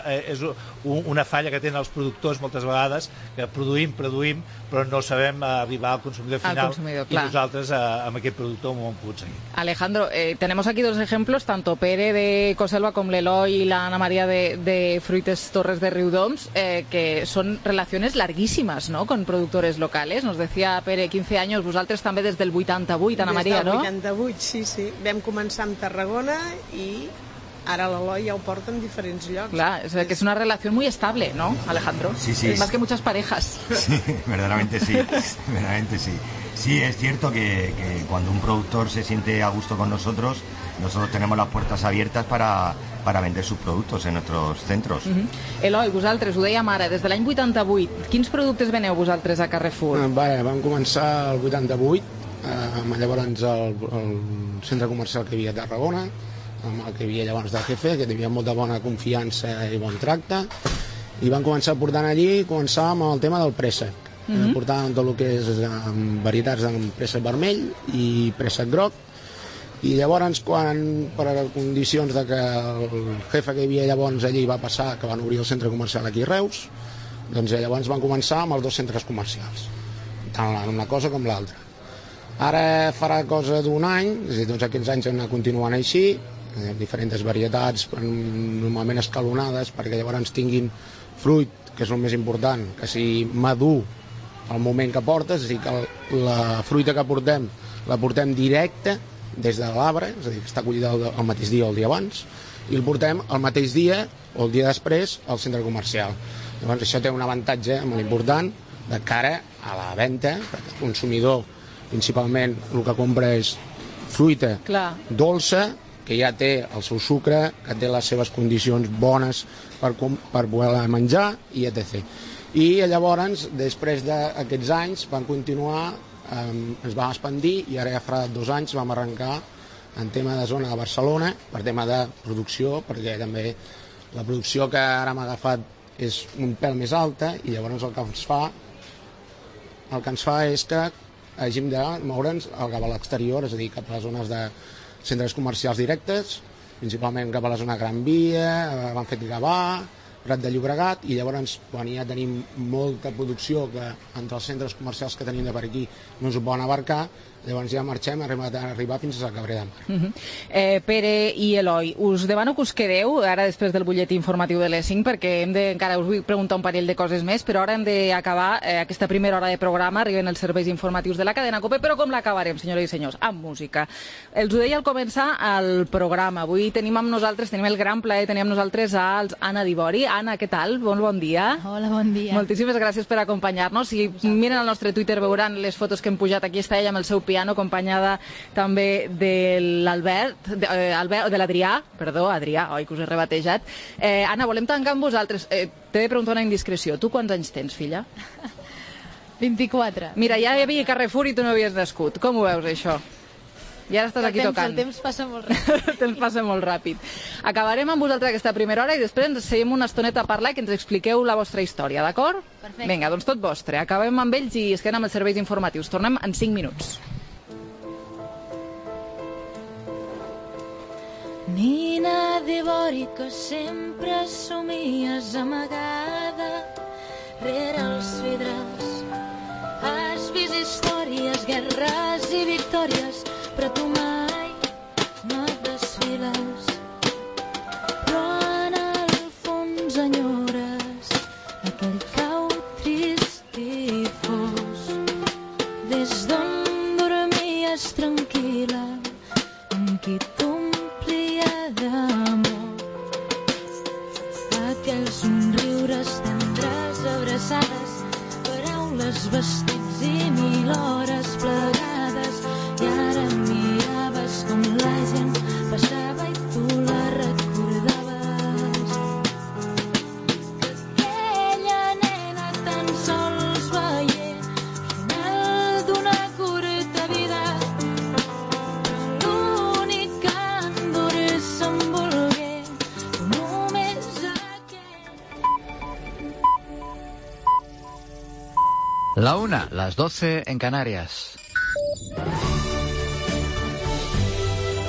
una falla que tenen els productors moltes vegades, que produïm, però no sabem arribar al consumidor final, y nosaltres amb aquest productor ho hem pogut seguir. Alejandro, tenemos aquí dos ejemplos, tanto Pere de Coselva como Leloy y la Ana María de Fruites Torres de Riudoms, que son relaciones larguísimas, ¿no?, con productores locales. Nos decía Pere, 15 años, vosaltres també des del 88, Ana María, no? Des del 88, sí. Vam començar amb Tarragona i ara l'Eloi ja ho porta en diferents llocs. Claro, es que es una relación muy estable, ¿no, Alejandro? Sí, sí. Es más que muchas parejas. Sí, verdaderamente sí. Verdaderamente sí. Sí, es cierto que cuando un productor se siente a gusto con nosotros tenemos las puertas abiertas para vender sus productos en nuestros centros. Eloi, vosaltres, ho dèiem ara, des de l'any 88, quins productes veneu vosaltres a Carrefour? Vam començar el 88, llavors el centre comercial que hi havia a Tarragona, amb el que hi havia llavors del jefe, que tenia molta bona confiança i bon tracte, i van començar portant allí, començàvem amb el tema del préssec. Portàvem tot el que és varietats de préssec vermell i préssec groc, i llavors quan per condicions de que el jefe que hi havia llavors allí va passar, que van obrir el centre comercial aquí a Reus, doncs llavors van començar amb els dos centres comercials, tant una cosa com l'altra. Ara farà cosa d'un any, és a dir, tots aquests anys hem anat continuant així, diferents varietats, normalment escalonades, perquè llavors tinguin fruit, que és el més important, que sigui madur al moment que portes, és a dir, que la fruita que portem la portem directa des de l'arbre, és a dir, que està collida el mateix dia o el dia abans, i el portem el mateix dia o el dia després al centre comercial. Llavors això té un avantatge molt important de cara a la venda, perquè el consumidor principalment el que compra és fruita dolça, que ja té el seu sucre, que té les seves condicions bones per poder menjar, i etc. I llavors, després d'aquests anys, van continuar, ens vam expandir, i ara ja farà 2 anys vam arrencar en tema de zona de Barcelona, per tema de producció, perquè també la producció que ara m'ha agafat és un pèl més alta, i llavors el que ens fa és que hàgim de moure'ns cap a l'exterior, és a dir, cap a les zones de centres comercials directes, principalment cap a la zona Gran Via, van fet Gavà, Prat de Llobregat, i llavors quan ja tenim molta producció que entre els centres comercials que tenim de per aquí no ens ho poden abarcar, llavors ja marxem, arribar fins a Cabrera de Mar. Pere i Eloi, us demano que us quedeu ara després del butlletí informatiu de les 5, perquè encara us vull preguntar un parell de coses més, però ara hem d'acabar aquesta primera hora de programa, arriben els serveis informatius de la cadena COPE, però com l'acabarem, senyores i senyors? Amb música. Els ho deia al començar el programa, avui tenim amb nosaltres, tenim el gran plaer, tenim amb nosaltres a Anna Dibori. Anna, què tal? Bon dia. Hola, bon dia. Moltíssimes gràcies per acompanyar-nos. Si miren el nostre Twitter veuran les fotos que hem pujat. Aquí està ella amb el seu piano, acompanyada també de l'Albert, de l'Adrià, perdó, Adrià, oi, que us he rebatejat. Anna, volem tancar amb vosaltres. T'he de preguntar una indiscreció. Tu quants anys tens, filla? 24. Mira, ja hi havia Carrefour i tu no havies nascut. Com ho veus, això? I ara estàs aquí tocant. El temps passa molt ràpid. El temps passa molt ràpid. Acabarem amb vosaltres aquesta primera hora i després ens seguim una estoneta a parlar i que ens expliqueu la vostra història, d'acord? Perfecte. Vinga, doncs tot vostre. Acabem amb ells i es queden amb els serveis informatius. Tornem en 5 minuts. Nina Dibori, que sempre somies amagada rere els vidres. Has vist històries, guerres i victòries, però tu mai no et desfiles. Però en el fons enyores aquell cau trist i fos, des d'on dormies tranquil·la, amb qui t'omplia d'amor. Aquells somriures tendres, abraçades, paraules, vestits i 1000 hores plegades, i ara miraves com la gent passava i tu la recordaves. Que aquella nena tan sols veié final d'una curta vida, però l'únic que endurés se'n volgué només La 1, las 12 en Canarias.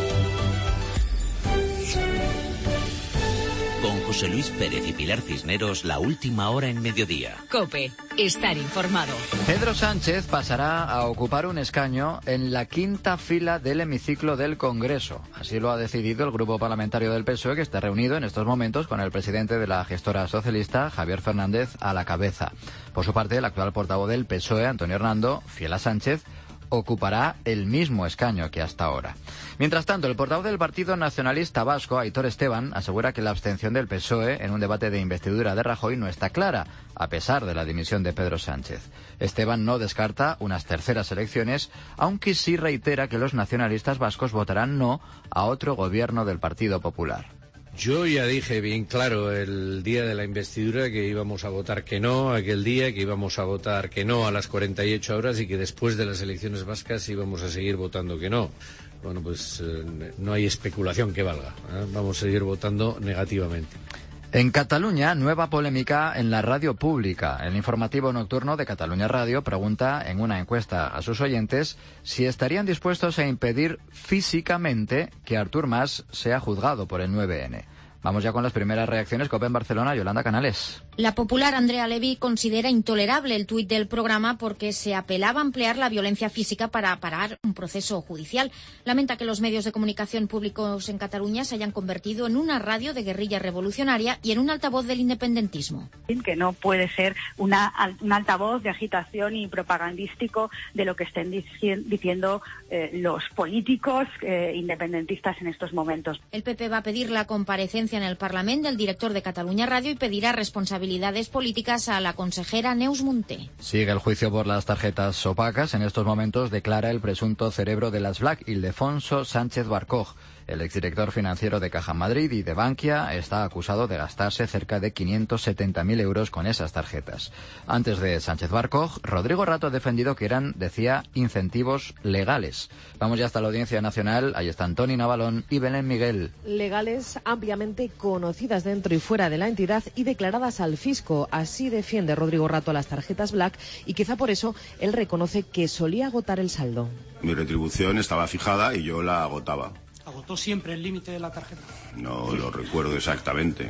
José Luis Pérez y Pilar Cisneros, la última hora en mediodía. COPE. Estar informado. Pedro Sánchez pasará a ocupar un escaño en la quinta fila del hemiciclo del Congreso. Así lo ha decidido el grupo parlamentario del PSOE, que está reunido en estos momentos con el presidente de la gestora socialista, Javier Fernández, a la cabeza. Por su parte, el actual portavoz del PSOE, Antonio Hernando, fiel a Sánchez, ocupará el mismo escaño que hasta ahora. Mientras tanto, el portavoz del Partido Nacionalista Vasco, Aitor Esteban, asegura que la abstención del PSOE en un debate de investidura de Rajoy no está clara, a pesar de la dimisión de Pedro Sánchez. Esteban no descarta unas terceras elecciones, aunque sí reitera que los nacionalistas vascos votarán no a otro gobierno del Partido Popular. Yo ya dije bien claro el día de la investidura que íbamos a votar que no aquel día, que íbamos a votar que no a las 48 horas y que después de las elecciones vascas íbamos a seguir votando que no. Bueno, pues no hay especulación que valga, ¿eh? Vamos a seguir votando negativamente. En Cataluña, nueva polémica en la radio pública. El informativo nocturno de Cataluña Radio pregunta en una encuesta a sus oyentes si estarían dispuestos a impedir físicamente que Artur Mas sea juzgado por el 9N. Vamos ya con las primeras reacciones. COPE en Barcelona, Yolanda Canales. La popular Andrea Levy considera intolerable el tuit del programa porque se apelaba a emplear la violencia física para parar un proceso judicial. Lamenta que los medios de comunicación públicos en Cataluña se hayan convertido en una radio de guerrilla revolucionaria y en un altavoz del independentismo. Que no puede ser un altavoz de agitación y propagandístico de lo que estén diciendo los políticos independentistas en estos momentos. El PP va a pedir la comparecencia en el Parlament del director de Cataluña Radio y pedirá responsabilidades políticas a la consejera Neus Munté. Sigue el juicio por las tarjetas opacas. En estos momentos declara el presunto cerebro de las Black, Ildefonso Sánchez Barcoj. El exdirector financiero de Caja Madrid y de Bankia está acusado de gastarse cerca de 570.000 euros con esas tarjetas. Antes de Sánchez Barcoj, Rodrigo Rato ha defendido que eran, decía, incentivos legales. Vamos ya hasta la Audiencia Nacional. Ahí están Toni Navalón y Belén Miguel. Legales, ampliamente conocidas dentro y fuera de la entidad y declaradas al fisco. Así defiende Rodrigo Rato las tarjetas Black y quizá por eso él reconoce que solía agotar el saldo. Mi retribución estaba fijada y yo la agotaba. ¿Agotó siempre el límite de la tarjeta? No lo recuerdo exactamente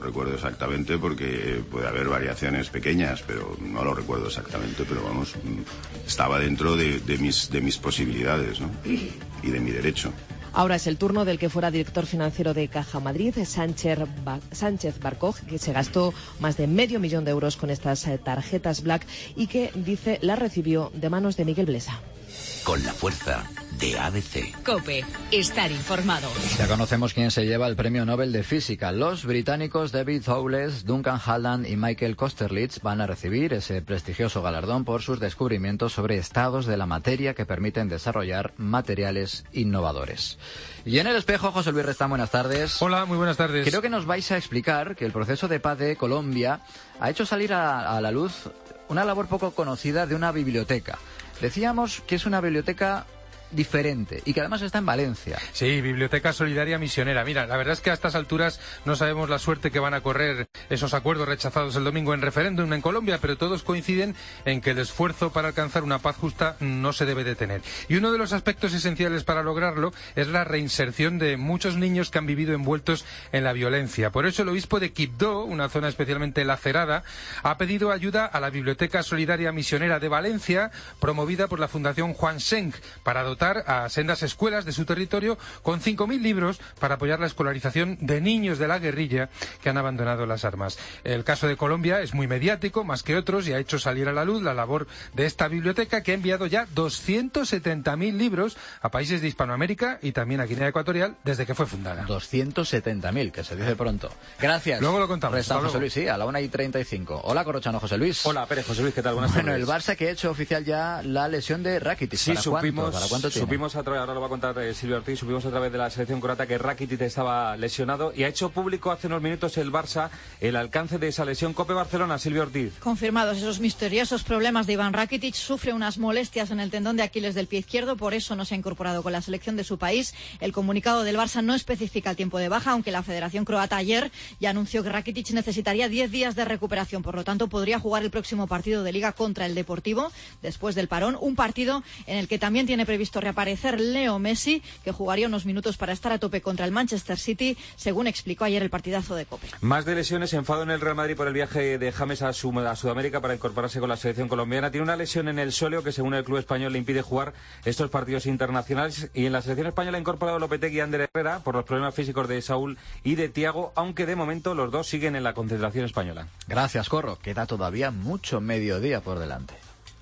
porque puede haber variaciones pequeñas, pero no lo recuerdo exactamente, pero vamos, estaba dentro de mis posibilidades, ¿no? Y de mi derecho. Ahora es el turno del que fuera director financiero de Caja Madrid, Sánchez Barcoj, que se gastó más de 500.000 euros con estas tarjetas Black y que, dice, las recibió de manos de Miguel Blesa. Con la fuerza de ABC. COPE. Estar informado. Ya conocemos quién se lleva el premio Nobel de Física. Los británicos David Fowles, Duncan Haldane y Michael Kosterlitz van a recibir ese prestigioso galardón por sus descubrimientos sobre estados de la materia que permiten desarrollar materiales innovadores. Y en el espejo, José Luis Restán, buenas tardes. Hola, muy buenas tardes. Creo que nos vais a explicar que el proceso de paz de Colombia ha hecho salir a la luz una labor poco conocida de una biblioteca. Decíamos que es una biblioteca diferente y que además está en Valencia. Sí, Biblioteca Solidaria Misionera. Mira, la verdad es que a estas alturas no sabemos la suerte que van a correr esos acuerdos rechazados el domingo en referéndum en Colombia, pero todos coinciden en que el esfuerzo para alcanzar una paz justa no se debe detener. Y uno de los aspectos esenciales para lograrlo es la reinserción de muchos niños que han vivido envueltos en la violencia. Por eso el obispo de Quibdó, una zona especialmente lacerada, ha pedido ayuda a la Biblioteca Solidaria Misionera de Valencia, promovida por la Fundación Juan Schenck, para dotar a sendas escuelas de su territorio con 5.000 libros para apoyar la escolarización de niños de la guerrilla que han abandonado las armas. El caso de Colombia es muy mediático, más que otros, y ha hecho salir a la luz la labor de esta biblioteca, que ha enviado ya 270.000 libros a países de Hispanoamérica y también a Guinea Ecuatorial desde que fue fundada. 270.000, que se dice pronto. Gracias. Luego lo contamos. Resta José Luis, sí, a la 1:35. Hola, Corrochano, José Luis. Hola, Pérez, José Luis, ¿qué tal? Buenas tardes. Bueno, el Barça que ha hecho oficial ya la lesión de Rakitic. Sí, ¿Para cuánto tiene? Supimos a través, ahora lo va a contar Silvia Ortiz, supimos a través de la selección croata que Rakitic estaba lesionado y ha hecho público hace unos minutos el Barça el alcance de esa lesión. COPE Barcelona, Silvia Ortiz. Confirmados esos misteriosos problemas de Iván Rakitic, sufre unas molestias en el tendón de Aquiles del pie izquierdo, por eso no se ha incorporado con la selección de su país. El comunicado del Barça no especifica el tiempo de baja, aunque la Federación Croata ayer ya anunció que Rakitic necesitaría 10 días de recuperación, por lo tanto podría jugar el próximo partido de Liga contra el Deportivo después del parón, un partido en el que también tiene previsto visto reaparecer Leo Messi, que jugaría unos minutos para estar a tope contra el Manchester City, según explicó ayer el partidazo de COPE. Más de lesiones, enfado en el Real Madrid por el viaje de James a Sudamérica para incorporarse con la selección colombiana. Tiene una lesión en el sóleo que, según el club español, le impide jugar estos partidos internacionales. Y en la selección española ha incorporado Lopetegui y Ander Herrera por los problemas físicos de Saúl y de Thiago, aunque de momento los dos siguen en la concentración española. Gracias, Corro. Queda todavía mucho mediodía por delante.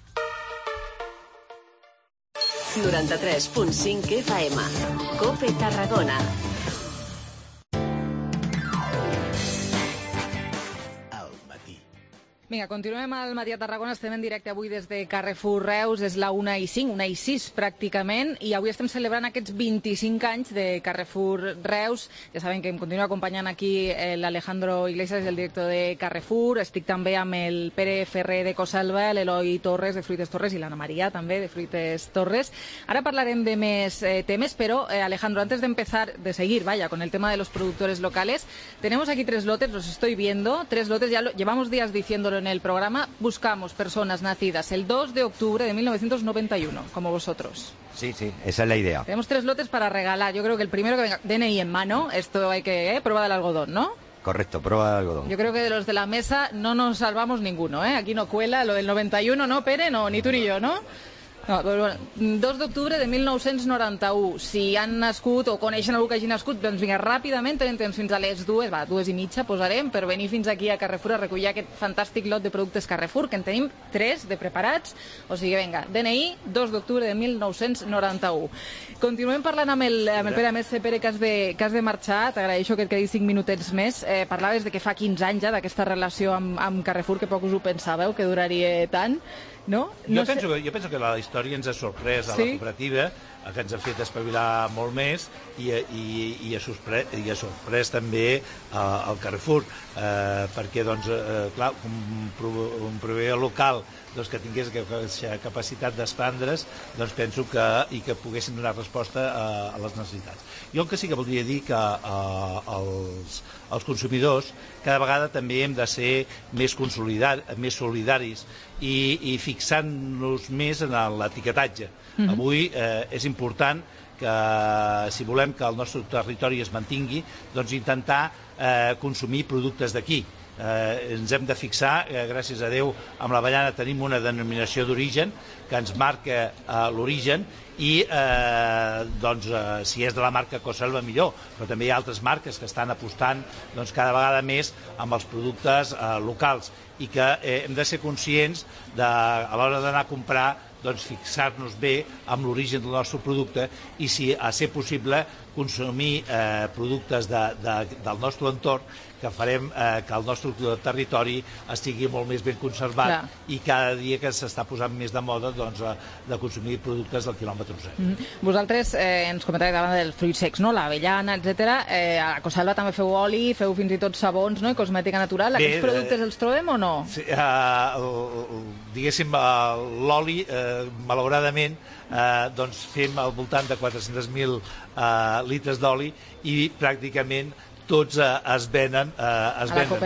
93.5 FM. COPE Tarragona. Vinga, continuem al Matí a Tarragona. Estem en directe avui des de Carrefour Reus. És la 1:05, 1:06 pràcticament, i avui estem celebrant aquests 25 anys de Carrefour Reus. Ja saben que em continua acompanyant aquí l'Alejandro Iglesias, el director de Carrefour. Estic també amb el Pere Ferrer de Cosalba, l'Eloi Torres de Fruites Torres i l'Anna Maria també de Fruites Torres. Ara parlarem de més temes, pero Alejandro, antes de empezar, de seguir, vaya, con el tema de los productores locales, tenemos aquí 3 lotes, los estoy viendo, 3 lotes, ya llevamos días diciéndolo en el programa. Buscamos personas nacidas el 2 de octubre de 1991, como vosotros. Sí, esa es la idea. Tenemos 3 lotes para regalar. Yo creo que el primero que venga, DNI en mano, esto hay que, prueba del algodón, ¿no? Correcto, prueba de algodón. Yo creo que de los de la mesa no nos salvamos ninguno, ¿eh? Aquí no cuela lo del 91, ¿no, Pere? No, ni tú ni yo, ¿no? No, però, 2 d'octubre de 1991. Si han nascut o coneixen algú que hagi nascut, doncs vinga, ràpidament, tenen temps fins a les 2:30 posarem, per venir fins aquí a Carrefour a recollir aquest fantàstic lot de productes Carrefour, que en tenim 3 de preparats. O sigui, vinga, DNI, 2 d'octubre de 1991. Continuem parlant amb el Pere. A més, Pere, que has de marxar, t'agraeixo que et quedis 5 minutets més. Parlaves de que fa 15 anys ja d'aquesta relació amb Carrefour, que poc us ho pensàveu, que duraria tant. No? Jo penso que la història ens ha sorprès a la cooperativa, que ens ha fet espavilar molt més i ha sorprès també al Carrefour, perquè, doncs, clar, un proveïdor local que tingués capacitat d'expandre's, doncs penso que poguessin donar resposta a les necessitats. Jo el que sí que voldria dir que els consumidors cada vegada també hem de ser més solidaris i fixant-nos més en l'etiquetatge. Avui és important que, si volem que el nostre territori es mantingui, doncs intentar consumir productes d'aquí. Ens hem de fixar, gràcies a Déu, amb l'avellana tenim una denominació d'origen que ens marca l'origen i doncs, si és de la marca Coselva millor, però també hi ha altres marques que estan apostant doncs, cada vegada més amb els productes locals i que hem de ser conscients a l'hora d'anar a comprar, doncs, fixar-nos bé amb l'origen del nostre producte i, si a ser possible, consumir productes del nostre entorn, que farem que el nostre territori estigui molt més ben conservat i cada dia que s'està posant més de moda de consumir productes del quilòmetre zero. Vosaltres ens comentàveu davant dels fruits secs, l'avellana, etc. A la Coselva també feu oli, feu fins i tot sabons i cosmètica natural. Aquests productes els trobem o no? Diguéssim, l'oli, malauradament, doncs fem al voltant de 400.000 litres d'oli i pràcticament tots es venen al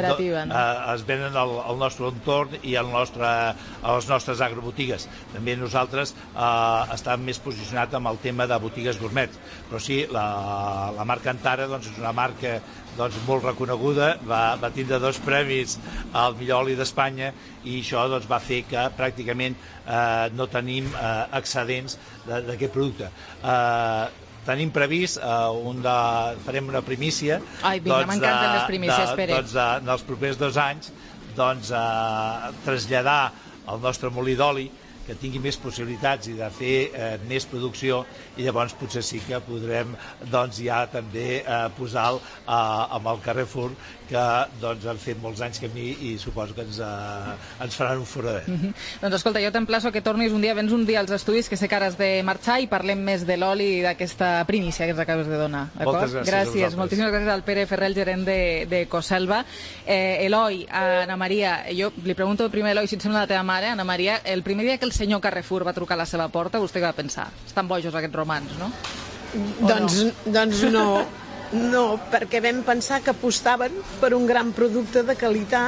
nostre entorn i a les nostres agrobotigues. També nosaltres estem més posicionats amb el tema de botigues gourmet, però sí, la marca Antara és una marca molt reconeguda, va tindre 2 premis al millor oli d'Espanya i això va fer que pràcticament no tenim excedents d'aquest producte. Tenim previst, farem una primícia, m'encanten les primícies, Pere. En els propers 2 anys, traslladar el nostre molí d'oli, que tingui més possibilitats i de fer més producció, i llavors potser sí que podrem ja també posar amb el Carrefour, que han fet molts anys camí i suposo que ens faran un foradet. Doncs escolta, jo t'emplaço que tornis un dia, vens un dia als estudis, que sé que ara has de marxar, i parlem més de l'oli i d'aquesta primícia que ens acabes de donar. Moltes gràcies. Moltíssimes gràcies al Pere Ferrer, el gerent de Coselva. Eloi, Ana Maria, jo li pregunto primer, Eloi, si et sembla la teva mare, Ana Maria, el primer dia que el senyor Carrefour va trucar a la seva porta, vostè què va pensar? Estan bojos aquests romans, no? Doncs no, perquè vam pensar que apostaven per un gran producte de qualitat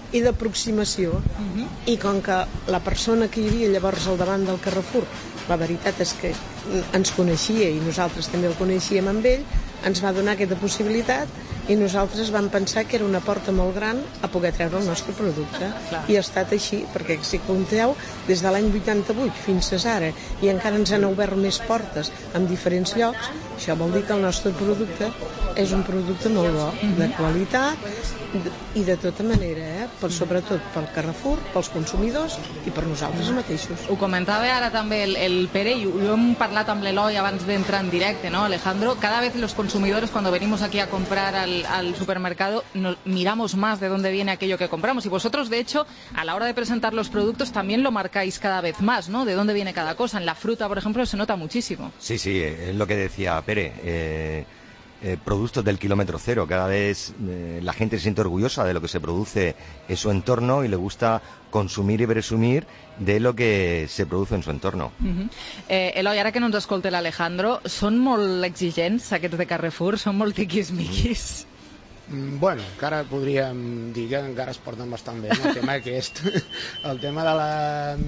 i d'aproximació. I com que la persona que hi havia llavors al davant del Carrefour, la veritat és que ens coneixia i nosaltres també el coneixíem amb ell, ens va donar aquesta possibilitat i nosaltres vam pensar que era una porta molt gran a poder treure el nostre producte. I ha estat així, perquè si compteu, des de l'any 88 fins a ara, i encara ens han obert més portes en diferents llocs, això vol dir que el nostre producte és un producte molt bo, de qualitat i de tota manera, però sobretot pel Carrefour, pels consumidors i per nosaltres mateixos. Ho comentava ara també el Pere i ho hem parlat amb l'Eloi abans d'entrar en directe, ¿no, Alejandro? Cada vez los consumidores cuando venimos aquí a comprar al supermercado miramos más de dónde viene aquello que compramos y vosotros de hecho a la hora de presentar los productos también lo marcáis cada vez más, ¿no? De dónde viene cada cosa. En la fruta, por ejemplo, se nota muchísimo. Sí, es lo que decía Pere. Productos del kilómetro cero. Cada vez la gente se siente orgullosa de lo que se produce en su entorno y le gusta consumir y presumir de lo que se produce en su entorno. Eloi, ara que no ens escolta l'Alejandro, són molt exigents aquests de Carrefour? Són molt tiquismiquis? Bueno, encara podríem dir que encara es porten bastant bé el tema aquest. El tema de la...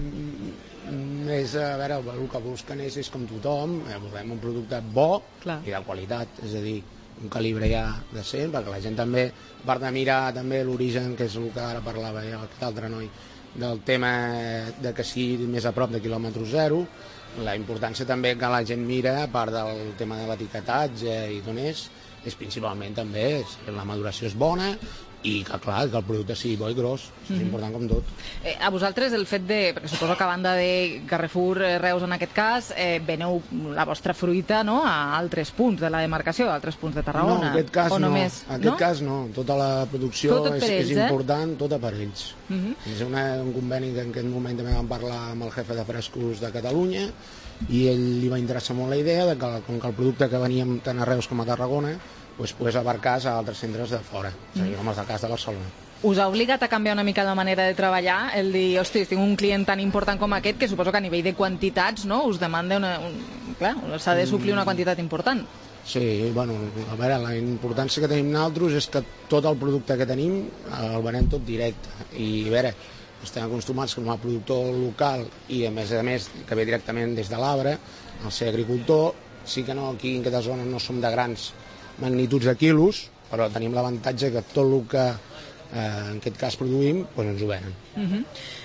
És, a veure, el que busquen és com tothom, volem un producte bo i de qualitat, és a dir, un calibre ja decent, perquè la gent també, a part de mirar també l'origen, que és el que ara parlava ja l'altre noi, del tema de que sigui més a prop de quilòmetre zero, la importància també que la gent mira, a part del tema de l'etiquetatge i d'on és principalment també que la maduració és bona i que, clar, que el producte sigui bo i gros. Això és important com tot. A vosaltres el fet de, perquè suposo que a banda de Carrefour Reus en aquest cas, veneu la vostra fruita, no?, a altres punts de la demarcació, a altres punts de Tarragona? No, en aquest cas no. Només, en aquest cas no. Tota la producció és important, tota per ells. És un conveni que en aquest moment també vam parlar amb el jefe de frescos de Catalunya i ell li va interessar molt la idea de que, com que el producte que veníem tant a Reus com a Tarragona pogués abarcar a altres centres de fora, és a dir, com el cas de Barcelona. Us ha obligat a canviar una mica la manera de treballar? El dir, ostres, tinc un client tan important com aquest que suposo que a nivell de quantitats, no?, us demanda clar, s'ha de suplir una quantitat important. Sí, bueno, a veure, la importància que tenim nosaltres és que tot el producte que tenim el venem tot directe. I, a veure, estem acostumats com a productor local i, a més, que ve directament des de l'arbre, al ser agricultor, sí que no, aquí en aquesta zona no som de grans magnituds de quilos, però tenim l'avantatge que tot el que en aquest cas produïm, doncs ens ho venen.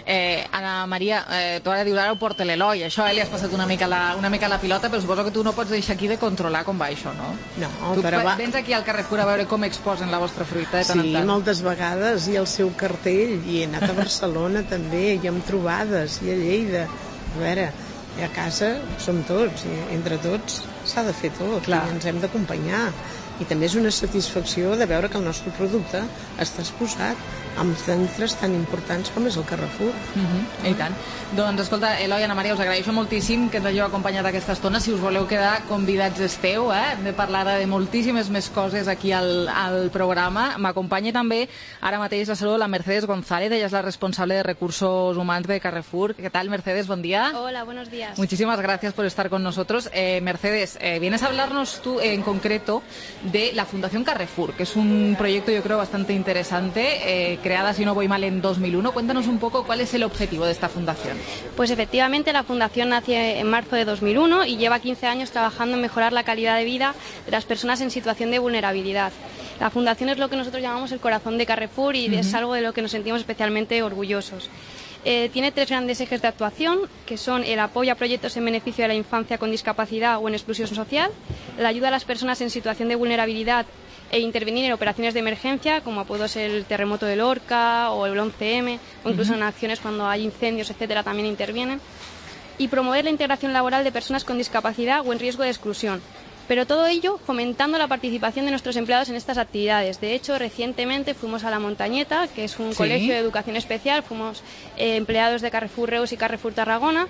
Anna Maria, tu ara dius, ara ho porta l'Eloi, això li has passat una mica la pilota, però suposo que tu no pots deixar aquí de controlar com va això, no? No, però vens aquí al Carrefour a veure com exposen la vostra fruita de tant en tant. Sí, moltes vegades, i el seu cartell, i he anat a Barcelona també, i amb trobades, i a Lleida. A veure, i a casa som tots, i entre tots s'ha de fer tot, i ens hem d'acompanyar. I també és una satisfacció de veure que el nostre producte està exposat amb centres tan importants com és el Carrefour. I tant. Doncs, escolta, Eloi, Anna Maria, us agraeixo moltíssim que ens hàgiu acompanyat aquesta estona. Si us voleu quedar, convidats esteu, de parlar de moltíssimes més coses aquí al programa. M'acompanya també ara mateix a salut la Mercedes González, ella és la responsable de recursos humans de Carrefour. ¿Qué tal, Mercedes? Buen día. Hola, buenos días. Muchísimas gracias por estar con nosotros. Mercedes, vienes a hablarnos tú en concreto de la Fundación Carrefour, que es un proyecto, yo creo, bastante interesante, creada, si no voy mal, en 2001. Cuéntanos un poco cuál es el objetivo de esta fundación. Pues efectivamente la fundación nace en marzo de 2001 y lleva 15 años trabajando en mejorar la calidad de vida de las personas en situación de vulnerabilidad. La fundación es lo que nosotros llamamos el corazón de Carrefour y es algo de lo que nos sentimos especialmente orgullosos. Tiene 3 grandes ejes de actuación, que son el apoyo a proyectos en beneficio de la infancia con discapacidad o en exclusión social, la ayuda a las personas en situación de vulnerabilidad e intervenir en operaciones de emergencia, como puede ser el terremoto de Lorca o el 11M, o incluso en acciones cuando hay incendios, etcétera, también intervienen, y promover la integración laboral de personas con discapacidad o en riesgo de exclusión. Pero todo ello fomentando la participación de nuestros empleados en estas actividades. De hecho, recientemente fuimos a La Montañeta, que es un colegio de educación especial, fuimos empleados de Carrefour Reus y Carrefour Tarragona,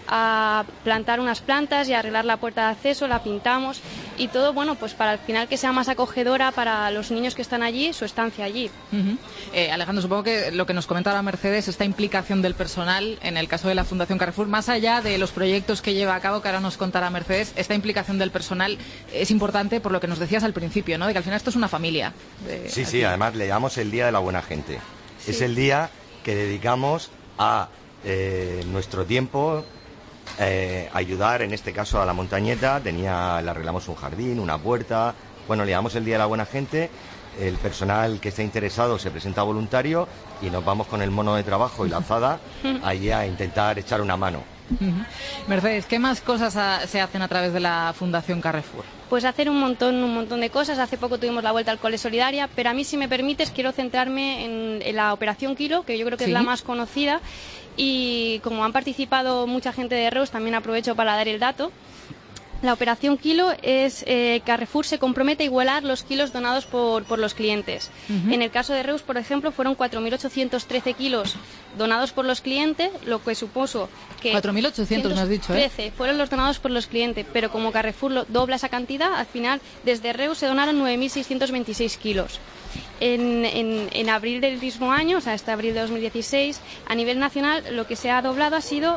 a plantar unas plantas y a arreglar la puerta de acceso, la pintamos y todo, bueno, pues para al final que sea más acogedora para los niños que están allí, su estancia allí. Alejandro, supongo que lo que nos comentaba Mercedes, esta implicación del personal en el caso de la Fundación Carrefour, más allá de los proyectos que lleva a cabo, que ahora nos contará Mercedes, esta implicación del personal es importante por lo que nos decías al principio, ¿no?, de que al final esto es una familia. Sí, además le llamamos el Día de la Buena Gente. Es el día que dedicamos a nuestro tiempo, ayudar, en este caso a la montañeta. Le arreglamos un jardín, una puerta. Bueno, le damos el Día de la Buena Gente. El personal que esté interesado se presenta voluntario y nos vamos con el mono de trabajo y la azada allí a intentar echar una mano. Mercedes, ¿qué más cosas se hacen a través de la Fundación Carrefour? Pues hacer un montón de cosas. Hace poco tuvimos la vuelta al cole solidaria, pero a mí, si me permites, quiero centrarme en la Operación Kilo, que yo creo que es la más conocida, y como han participado mucha gente de Reus, también aprovecho para dar el dato. La Operación Kilo es Carrefour se compromete a igualar los kilos donados por los clientes. En el caso de Reus, por ejemplo, fueron 4.813 kilos donados por los clientes, lo que supuso que 4.800 me has dicho, 13 fueron los donados por los clientes, pero como Carrefour dobla esa cantidad, al final desde Reus se donaron 9.626 kilos. En abril del mismo año, o sea, hasta abril de 2016, a nivel nacional lo que se ha doblado ha sido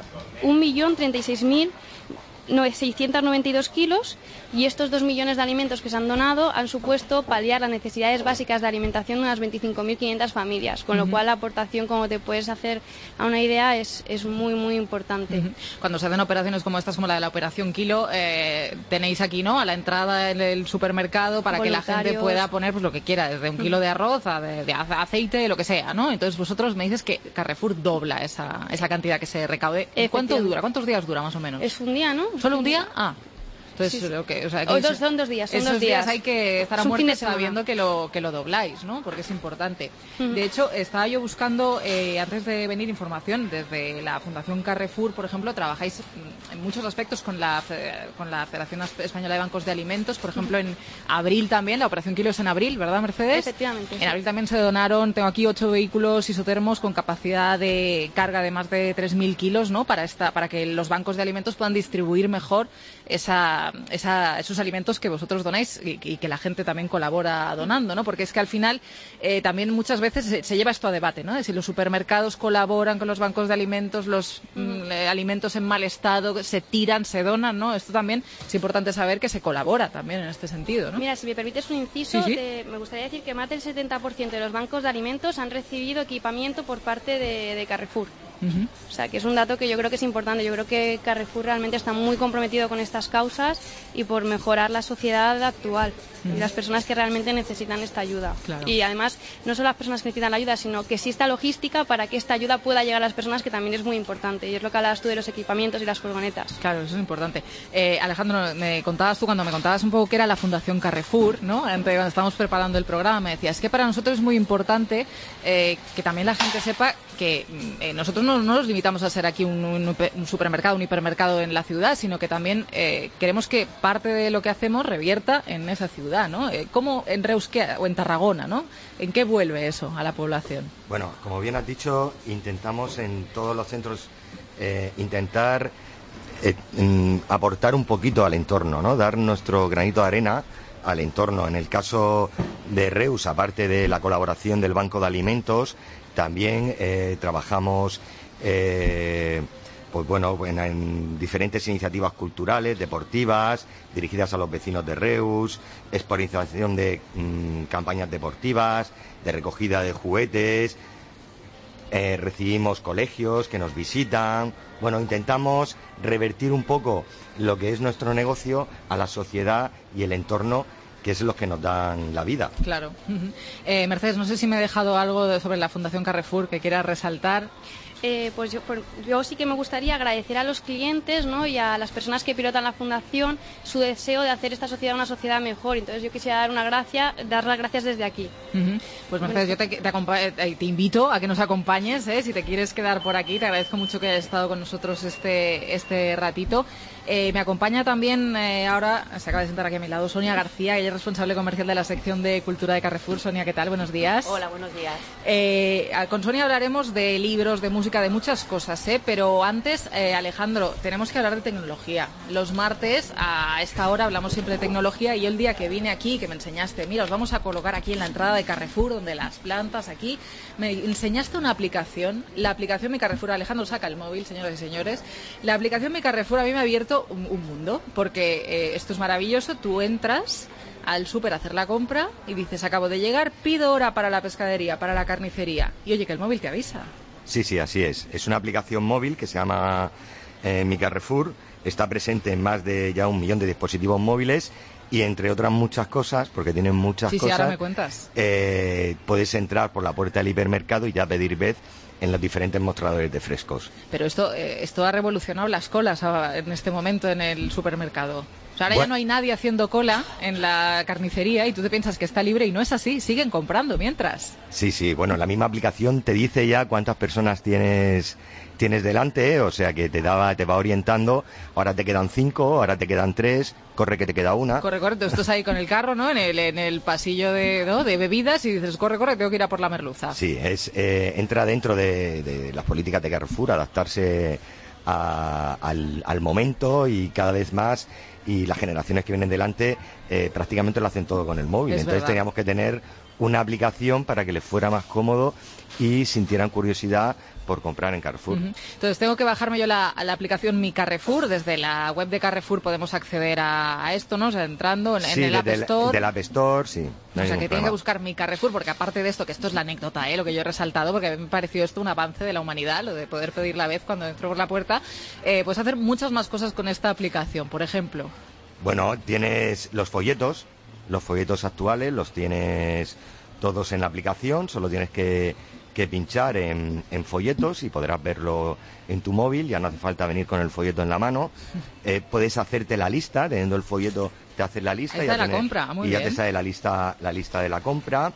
1.036.692 kilos, y estos 2 millones de alimentos que se han donado han supuesto paliar las necesidades básicas de alimentación de unas 25.500 familias, con lo cual la aportación, como te puedes hacer a una idea, es muy importante. Cuando se hacen operaciones como estas, como la de la Operación Kilo, tenéis aquí, ¿no?, a la entrada en el supermercado para que la gente pueda poner pues lo que quiera, desde un kilo de arroz a de aceite, lo que sea, ¿no? Entonces vosotros me dices que Carrefour dobla esa cantidad que se recaude. ¿Cuánto dura? ¿Cuántos días dura más o menos? Es un día, ¿no? ¿Solo un día? Entonces, sí. O sea, Hoy son 2 días. Esos días hay que estar a muerte sabiendo que lo dobláis, ¿no? Porque es importante. De hecho, estaba yo buscando, antes de venir, información desde la Fundación Carrefour, por ejemplo, trabajáis en muchos aspectos con la Federación Española de Bancos de Alimentos. Por ejemplo, en abril también, la Operación Kilo es en abril, ¿verdad, Mercedes? Efectivamente. En abril también se donaron, tengo aquí 8 vehículos isotermos con capacidad de carga de más de 3.000 kilos, ¿no? Para que los bancos de alimentos puedan distribuir mejor esos alimentos que vosotros donáis y que la gente también colabora donando, ¿no? Porque es que al final también muchas veces se lleva esto a debate, ¿no? De si los supermercados colaboran con los bancos de alimentos, los alimentos en mal estado se tiran, se donan, ¿no? Esto también es importante saber que se colabora también en este sentido, ¿no? Mira, si me permites un inciso, Sí. me gustaría decir que más del 70% de los bancos de alimentos han recibido equipamiento por parte de Carrefour. O sea, que es un dato que yo creo que es importante. Yo creo que Carrefour realmente está muy comprometido con estas causas y por mejorar la sociedad actual y las personas que realmente necesitan esta ayuda. Claro. Y además, no solo las personas que necesitan la ayuda, sino que exista logística para que esta ayuda pueda llegar a las personas, que también es muy importante. Y es lo que hablabas tú de los equipamientos y las furgonetas. Claro, eso es importante. Alejandro, me contabas tú, cuando me contabas un poco qué era la Fundación Carrefour, ¿no? Cuando estábamos preparando el programa, me decías que para nosotros es muy importante que también la gente sepa que nosotros no nos limitamos a ser aquí un supermercado, un hipermercado en la ciudad, sino que también queremos que parte de lo que hacemos revierta en esa ciudad, ¿no? ¿Cómo en Reus o en Tarragona, ¿no? ¿En qué vuelve eso a la población? Bueno, como bien has dicho, intentamos en todos los centros intentar aportar un poquito al entorno, ¿no? Dar nuestro granito de arena al entorno. En el caso de Reus, aparte de la colaboración del Banco de Alimentos, también trabajamos en diferentes iniciativas culturales, deportivas, dirigidas a los vecinos de Reus, sponsorización de campañas deportivas, de recogida de juguetes, recibimos colegios que nos visitan. Bueno, intentamos revertir un poco lo que es nuestro negocio a la sociedad y el entorno, que es los que nos dan la vida. Claro. Mercedes, no sé si me he dejado algo sobre la Fundación Carrefour que quieras resaltar. Pues yo sí que me gustaría agradecer a los clientes, ¿no?, y a las personas que pilotan la fundación su deseo de hacer esta sociedad una sociedad mejor. Entonces yo quisiera dar las gracias desde aquí. Pues Mercedes, yo te invito a que nos acompañes, si te quieres quedar por aquí. Te agradezco mucho que hayas estado con nosotros este ratito. Me acompaña también ahora, se acaba de sentar aquí a mi lado, Sonia García, ella es responsable comercial de la sección de Cultura de Carrefour. Sonia, ¿qué tal? Buenos días. Hola, buenos días. Con Sonia hablaremos de libros, de música, de muchas cosas, pero antes, Alejandro, tenemos que hablar de tecnología. Los martes a esta hora hablamos siempre de tecnología, y el día que vine aquí, que me enseñaste, mira, os vamos a colocar aquí en la entrada de Carrefour, donde las plantas aquí, me enseñaste una aplicación, la aplicación Mi Carrefour. Alejandro, saca el móvil, señoras y señores. La aplicación Mi Carrefour a mí me ha abierto un mundo, porque esto es maravilloso. Tú entras al súper a hacer la compra y dices, acabo de llegar, pido hora para la pescadería, para la carnicería. Y oye, que el móvil te avisa. Sí, así es. Es una aplicación móvil que se llama Mi Carrefour. Está presente en más de ya 1 millón de dispositivos móviles y entre otras muchas cosas, porque tienen muchas cosas. Sí, ahora me cuentas. Puedes entrar por la puerta del hipermercado y ya pedir vez en los diferentes mostradores de frescos. Pero esto ha revolucionado las colas en este momento en el supermercado. O sea, ahora ya no hay nadie haciendo cola en la carnicería y tú te piensas que está libre y no es así, siguen comprando mientras. Sí, bueno, la misma aplicación te dice ya cuántas personas tienes delante, o sea que te va orientando, ahora te quedan 5, ahora te quedan 3, corre que te queda una. Corre, tú estás ahí con el carro, ¿no? En el pasillo de bebidas y dices, corre, tengo que ir a por la merluza. Sí, entra dentro de las políticas de Carrefour, adaptarse al momento y cada vez más, y las generaciones que vienen delante prácticamente lo hacen todo con el móvil. Entonces teníamos que tener una aplicación para que les fuera más cómodo y sintieran curiosidad por comprar en Carrefour. Entonces tengo que bajarme yo la aplicación Mi Carrefour. Desde la web de Carrefour podemos acceder a esto, ¿no? O sea, entrando en el App Store. Del App Store, sí. No, o sea, que tienen que buscar Mi Carrefour, porque aparte de esto, que esto es la anécdota, lo que yo he resaltado, porque me pareció esto un avance de la humanidad, lo de poder pedir la vez cuando entro por la puerta, puedes hacer muchas más cosas con esta aplicación. Por ejemplo, bueno, tienes los folletos actuales, los tienes todos en la aplicación, solo tienes que pinchar en folletos y podrás verlo en tu móvil, ya no hace falta venir con el folleto en la mano. Puedes hacerte la lista, teniendo el folleto te haces la lista y ya te sale la lista de la compra.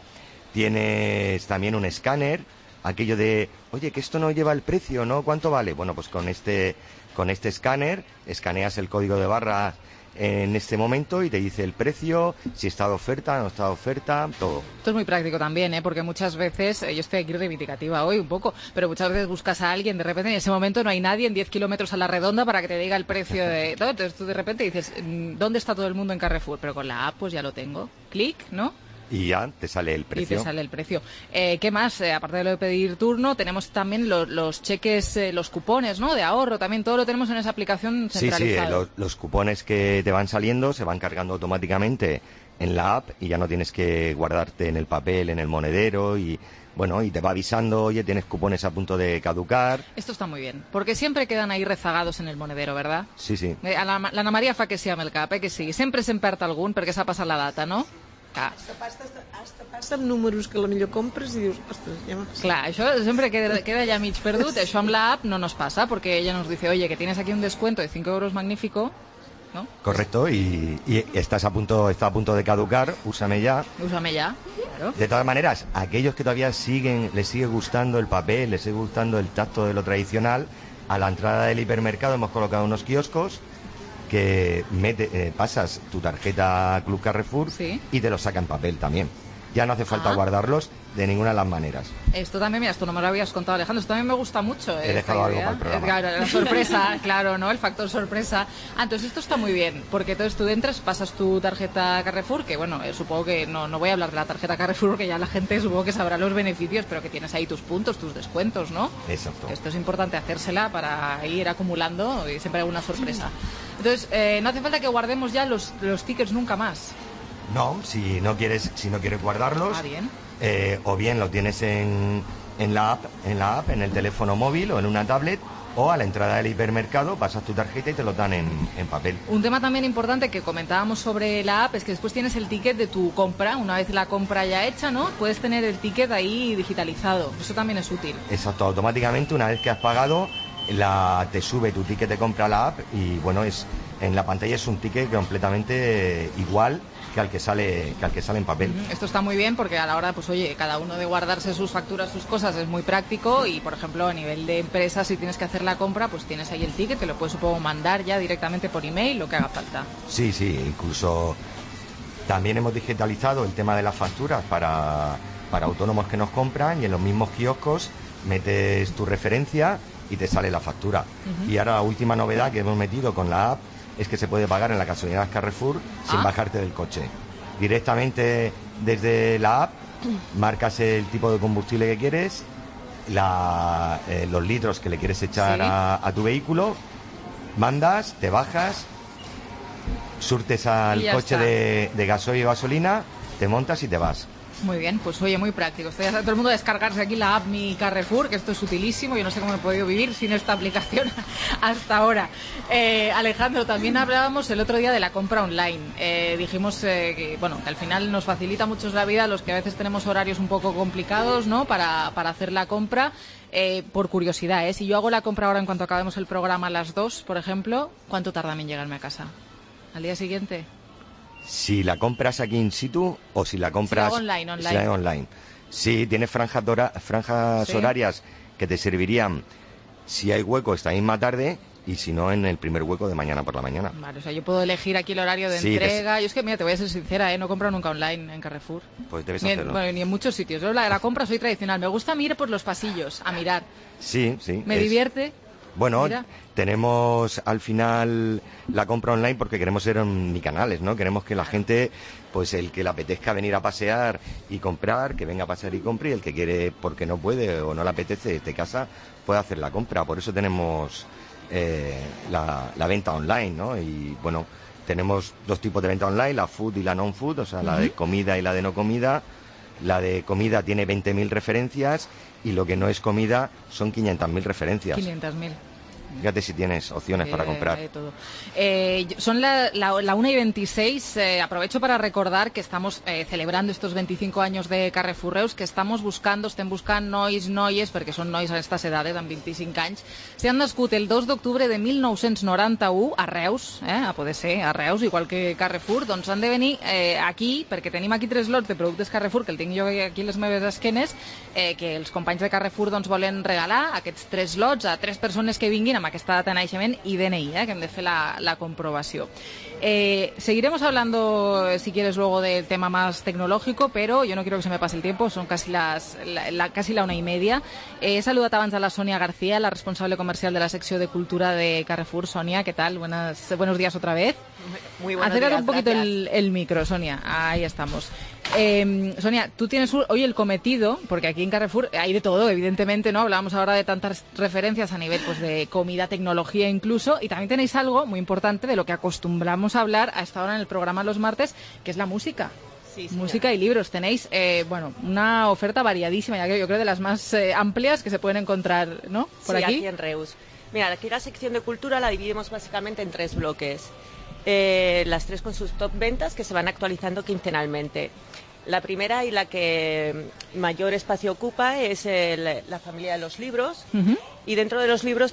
Tienes también un escáner, aquello de, oye, que esto no lleva el precio, ¿no? ¿Cuánto vale? Bueno, pues con este escáner escaneas el código de barras en este momento y te dice el precio, si está de oferta, no está de oferta, todo. Esto es muy práctico también, porque muchas veces, yo estoy aquí reivindicativa hoy un poco, pero muchas veces buscas a alguien, de repente en ese momento no hay nadie en 10 kilómetros a la redonda para que te diga el precio de todo. Entonces tú de repente dices, ¿dónde está todo el mundo en Carrefour? Pero con la app pues ya lo tengo. Clic, ¿no? Y ya te sale el precio. ¿Qué más? Aparte de lo de pedir turno, tenemos también los cheques, los cupones, ¿no? De ahorro, también todo lo tenemos en esa aplicación centralizada. Sí, los cupones que te van saliendo se van cargando automáticamente en la app y ya no tienes que guardarte en el papel, en el monedero y te va avisando, oye, tienes cupones a punto de caducar. Esto está muy bien, porque siempre quedan ahí rezagados en el monedero, ¿verdad? Sí. L'Anna Maria fa que sí amb el cap, que sí. Sempre se'n perd algun perquè s'ha passat la data, no? Hasta passa amb números que potser compres i dius, ostres, ja m'ha passat. Clar, això sempre queda ja mig perdut. Això amb la app no nos pasa, porque ella nos dice, oye, que tienes aquí un descuento de 5 euros magnífico, ¿no? Correcto, y está a punto de caducar, úsame ya. Claro. De todas maneras, aquellos que todavía les sigue gustando el papel, les sigue gustando el tacto de lo tradicional, a la entrada del hipermercado hemos colocado unos kioscos que pasas tu tarjeta Club Carrefour y te lo saca en papel también. Ya no hace falta guardarlos de ninguna de las maneras. Esto también, mira, esto no me lo habías contado, Alejandro, esto también me gusta mucho. He dejado algo para el programa. Claro, la sorpresa, claro, ¿no? El factor sorpresa. Entonces esto está muy bien, porque entonces tú entras, pasas tu tarjeta Carrefour, que bueno, supongo que no voy a hablar de la tarjeta Carrefour, porque ya la gente supongo que sabrá los beneficios, pero que tienes ahí tus puntos, tus descuentos, ¿no? Exacto. Esto es importante hacérsela para ir acumulando y siempre hay una sorpresa. Entonces, no hace falta que guardemos ya los tickets nunca más. No, si no quieres guardarlos, bien. O bien lo tienes en la app, en el teléfono móvil o en una tablet, o a la entrada del hipermercado pasas tu tarjeta y te lo dan en papel. Un tema también importante que comentábamos sobre la app es que después tienes el ticket de tu compra, una vez la compra ya hecha, ¿no? Puedes tener el ticket ahí digitalizado, eso también es útil. Exacto, automáticamente una vez que has pagado te sube tu ticket de compra a la app y bueno, en la pantalla es un ticket completamente igual que al que sale en papel. Esto está muy bien porque a la hora, pues oye, cada uno de guardarse sus facturas, sus cosas es muy práctico y, por ejemplo, a nivel de empresa, si tienes que hacer la compra, pues tienes ahí el ticket, que lo puedes, supongo, mandar ya directamente por email, lo que haga falta. Sí, incluso también hemos digitalizado el tema de las facturas para autónomos que nos compran y en los mismos kioscos metes tu referencia y te sale la factura. Y ahora la última novedad que hemos metido con la app es que se puede pagar en la gasolinera Carrefour sin bajarte del coche. Directamente desde la app marcas el tipo de combustible que quieres, los litros que le quieres echar a tu vehículo, mandas, te bajas surtes al coche de gasoil y gasolina, te montas y te vas. Muy bien, pues oye, muy práctico. Estoy a todo el mundo a descargarse aquí la app Mi Carrefour, que esto es utilísimo. Yo no sé cómo he podido vivir sin esta aplicación hasta ahora. Alejandro, también hablábamos el otro día de la compra online. Dijimos que al final nos facilita mucho la vida, los que a veces tenemos horarios un poco complicados, ¿no? Para hacer la compra. Por curiosidad, si yo hago la compra ahora en cuanto acabemos el programa a las 2, por ejemplo, ¿cuánto tarda en llegarme a casa? ¿Al día siguiente? Si la compras aquí in situ o si la compras online. Sí, tienes franjas horarias que te servirían si hay hueco esta misma tarde y si no en el primer hueco de mañana por la mañana. Vale, o sea, yo puedo elegir aquí el horario de entrega. Yo es que, mira, te voy a ser sincera, no compro nunca online en Carrefour. Pues debes hacerlo. Ni en muchos sitios. Yo la compra soy tradicional. Me gusta ir por los pasillos, a mirar. Sí. Me divierte. Bueno, Mira. Tenemos al final la compra online porque queremos ser omnicanales, ¿no? Queremos que la gente, pues el que le apetezca venir a pasear y comprar, que venga a pasear y compre, y el que quiere porque no puede o no le apetece de casa, puede hacer la compra. Por eso tenemos la venta online, ¿no? Y bueno, tenemos dos tipos de venta online, la food y la non-food, o sea, la de comida y la de no comida. La de comida tiene 20.000 referencias y lo que no es comida son 500.000 referencias. 500.000. Fíjate si tienes opciones para comprar. Todo. Son la 1:26. Aprovecho para recordar que estamos celebrando estos 25 años de Carrefour Reus, que estem buscant noies, perquè són nois a aquestes edades, amb 25 anys. S'han nascut el 2 d'octubre de 1991 a Reus, a poder ser a Reus, igual que Carrefour, doncs han de venir aquí, perquè tenim aquí 3 lots de productes Carrefour, que el tinc jo aquí a les meves esquenes, que els companys de Carrefour doncs volen regalar aquests 3 lots a 3 persones que vinguin amb aquesta data de naixement i DNI, que hem de fer la comprobació. Seguiremos hablando, si quieres, luego del tema más tecnológico, pero yo no quiero que se me pase el tiempo, son casi la 1:30. He saludat abans a la Sonia García, la responsable comercial de la sección de cultura de Carrefour. Sonia, ¿qué tal? Buenos días otra vez. Muy buenos Acércate días, un poquito gracias. el micro, Sonia. Ahí estamos. Sonia, tú tienes hoy el cometido, porque aquí en Carrefour hay de todo, evidentemente, ¿no? Hablábamos ahora de tantas referencias a nivel pues de comida, tecnología incluso, y también tenéis algo muy importante de lo que acostumbramos a hablar a esta hora en el programa los martes, que es la música. Sí, Música y libros. Tenéis, una oferta variadísima, ya que yo creo de las más amplias que se pueden encontrar, ¿no? Por sí, aquí en Reus. Mira, aquí la sección de cultura la dividimos básicamente en 3 bloques. Las 3 con sus top ventas que se van actualizando quincenalmente. La primera y la que mayor espacio ocupa es la familia de los libros. Y dentro de los libros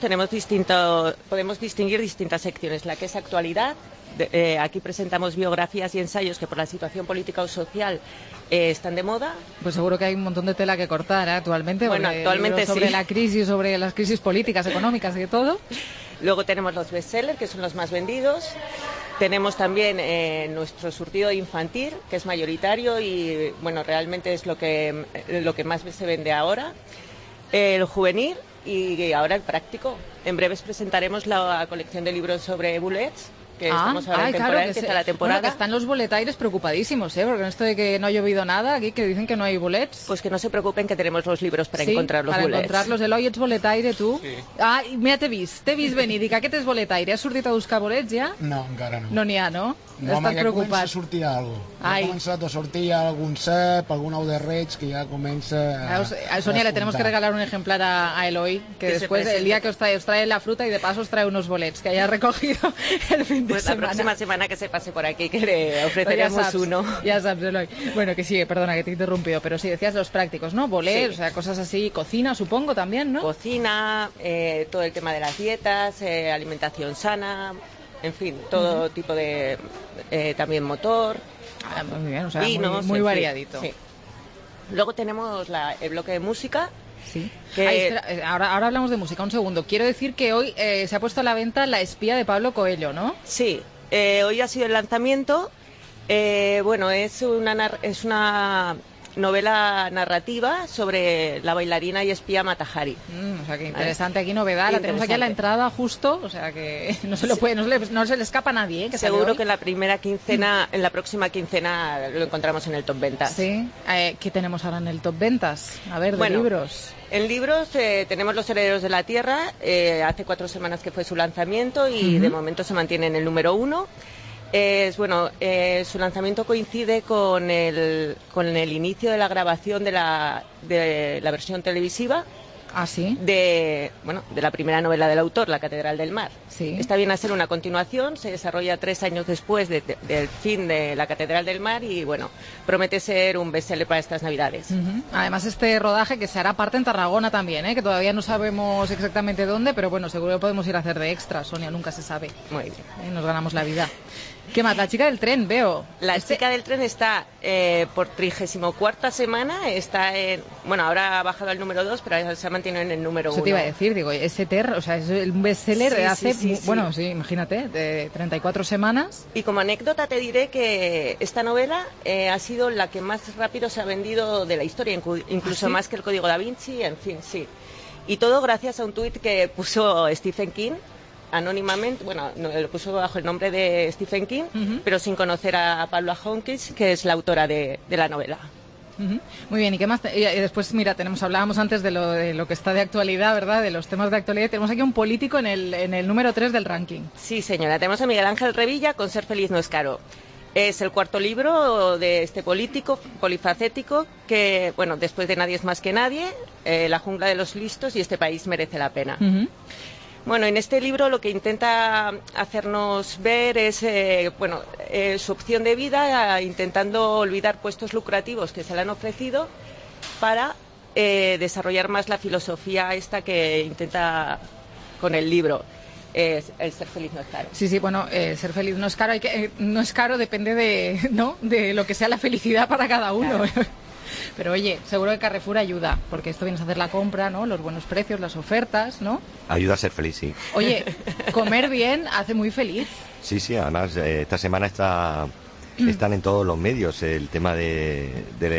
podemos distinguir distintas secciones. La que es actualidad. Aquí presentamos biografías y ensayos que por la situación política o social están de moda. Pues seguro que hay un montón de tela que cortar actualmente. Bueno, actualmente sobre sí. sobre las crisis políticas, económicas y de todo. Luego tenemos los bestsellers, que son los más vendidos. Tenemos también nuestro surtido infantil, que es mayoritario y bueno, realmente es lo que más se vende ahora. El juvenil y ahora el práctico. En breves presentaremos la colección de libros sobre bullets, que estamos ahora en temporada, claro, empieza la temporada. Bueno, que están los boletaires preocupadísimos, porque en esto de que no ha llovido nada, aquí que dicen que no hay bolets. Pues que no se preocupen, que tenemos los libros para Sí, encontrar los para bullets. encontrarlos. Eloi, ets boletaire, tu? Sí. Ah, mira, t'he vist venir. Dic, aquest és boletaire. Has sortit a buscar bolets ja? No, encara no. No n'hi ha, no? No, home, ja comença a sortir alguna cosa. Ja ha començat a sortir algun cep, algun ou de reig, que ya comienza A Sonia le tenemos que regalar un ejemplar a Eloy, que después, el día que os trae la fruta y de paso os trae unos bolets que haya recogido el fin de Pues semana. la próxima semana que se pase por aquí, que le ofreceremos uno. Ya sabes, Eloy. Bueno, que sí, perdona que te he interrumpido, pero sí, decías los prácticos, ¿no? Bolets, Sí. o sea, cosas así, cocina, supongo, también, ¿no? Cocina, todo el tema de las dietas, alimentación sana, en fin, todo tipo de... también motor, muy bien, o sea, vinos, muy en fin, variadito. sí. Luego tenemos el bloque de música. Sí. Que... Ay, espera, ahora hablamos de música, un segundo. Quiero decir que hoy se ha puesto a la venta La espía de Pablo Coelho, ¿no? Sí, hoy ha sido el lanzamiento. Bueno, es una novela narrativa sobre la bailarina y espía Mata Hari. O sea, que interesante, aquí novedad. La tenemos aquí a la entrada justo, o sea que no se le escapa a nadie. Que Seguro que en la primera quincena, en la próxima quincena lo encontramos en el top ventas. Sí. ¿Qué tenemos ahora en el top ventas? A ver, de libros. En libros tenemos Los herederos de la tierra. Hace 4 semanas que fue su lanzamiento y de momento se mantiene en el número 1. Su lanzamiento coincide con el inicio de la grabación de la versión televisiva. ¿Ah, sí? De la primera novela del autor, La Catedral del Mar. Sí. Esta viene a ser una continuación, se desarrolla 3 años después del fin de La Catedral del Mar y, promete ser un bestseller para estas Navidades. Además, este rodaje que se hará parte en Tarragona también, que todavía no sabemos exactamente dónde, pero seguro que podemos ir a hacer de extra, Sonia, nunca se sabe. Muy bien. Nos ganamos la vida. ¿Qué más? La chica del tren, veo. La chica del tren está por 34ª semana, ahora ha bajado al número 2, pero se ha mantenido en el número 1. Eso te iba a decir, es un bestseller de hace, imagínate, de 34 semanas. Y como anécdota te diré que esta novela ha sido la que más rápido se ha vendido de la historia, incluso más que el Código Da Vinci, en fin, sí. Y todo gracias a un tuit que puso Stephen King, anónimamente, lo puso bajo el nombre de Stephen King, pero sin conocer a Paula Hawkins, que es la autora de la novela. Muy bien, ¿y qué más? Y después, mira, hablábamos antes de lo que está de actualidad, ¿verdad? De los temas de actualidad. Tenemos aquí un político en el número 3 del ranking. Sí, señora. Tenemos a Miguel Ángel Revilla con Ser feliz no es caro. Es el 4º libro de este político polifacético que, después de Nadie es más que nadie, La jungla de los listos y Este país merece la pena. En este libro lo que intenta hacernos ver es su opción de vida, intentando olvidar puestos lucrativos que se le han ofrecido para desarrollar más la filosofía esta que intenta con el libro. El ser feliz no es caro. Sí, ser feliz no es caro. No es caro, depende de lo que sea la felicidad para cada uno. Claro. Pero oye, seguro que Carrefour ayuda, porque esto vienes a hacer la compra, ¿no? Los buenos precios, las ofertas, ¿no? Ayuda a ser feliz, sí. Oye, comer bien hace muy feliz. Sí, además esta semana están en todos los medios el tema de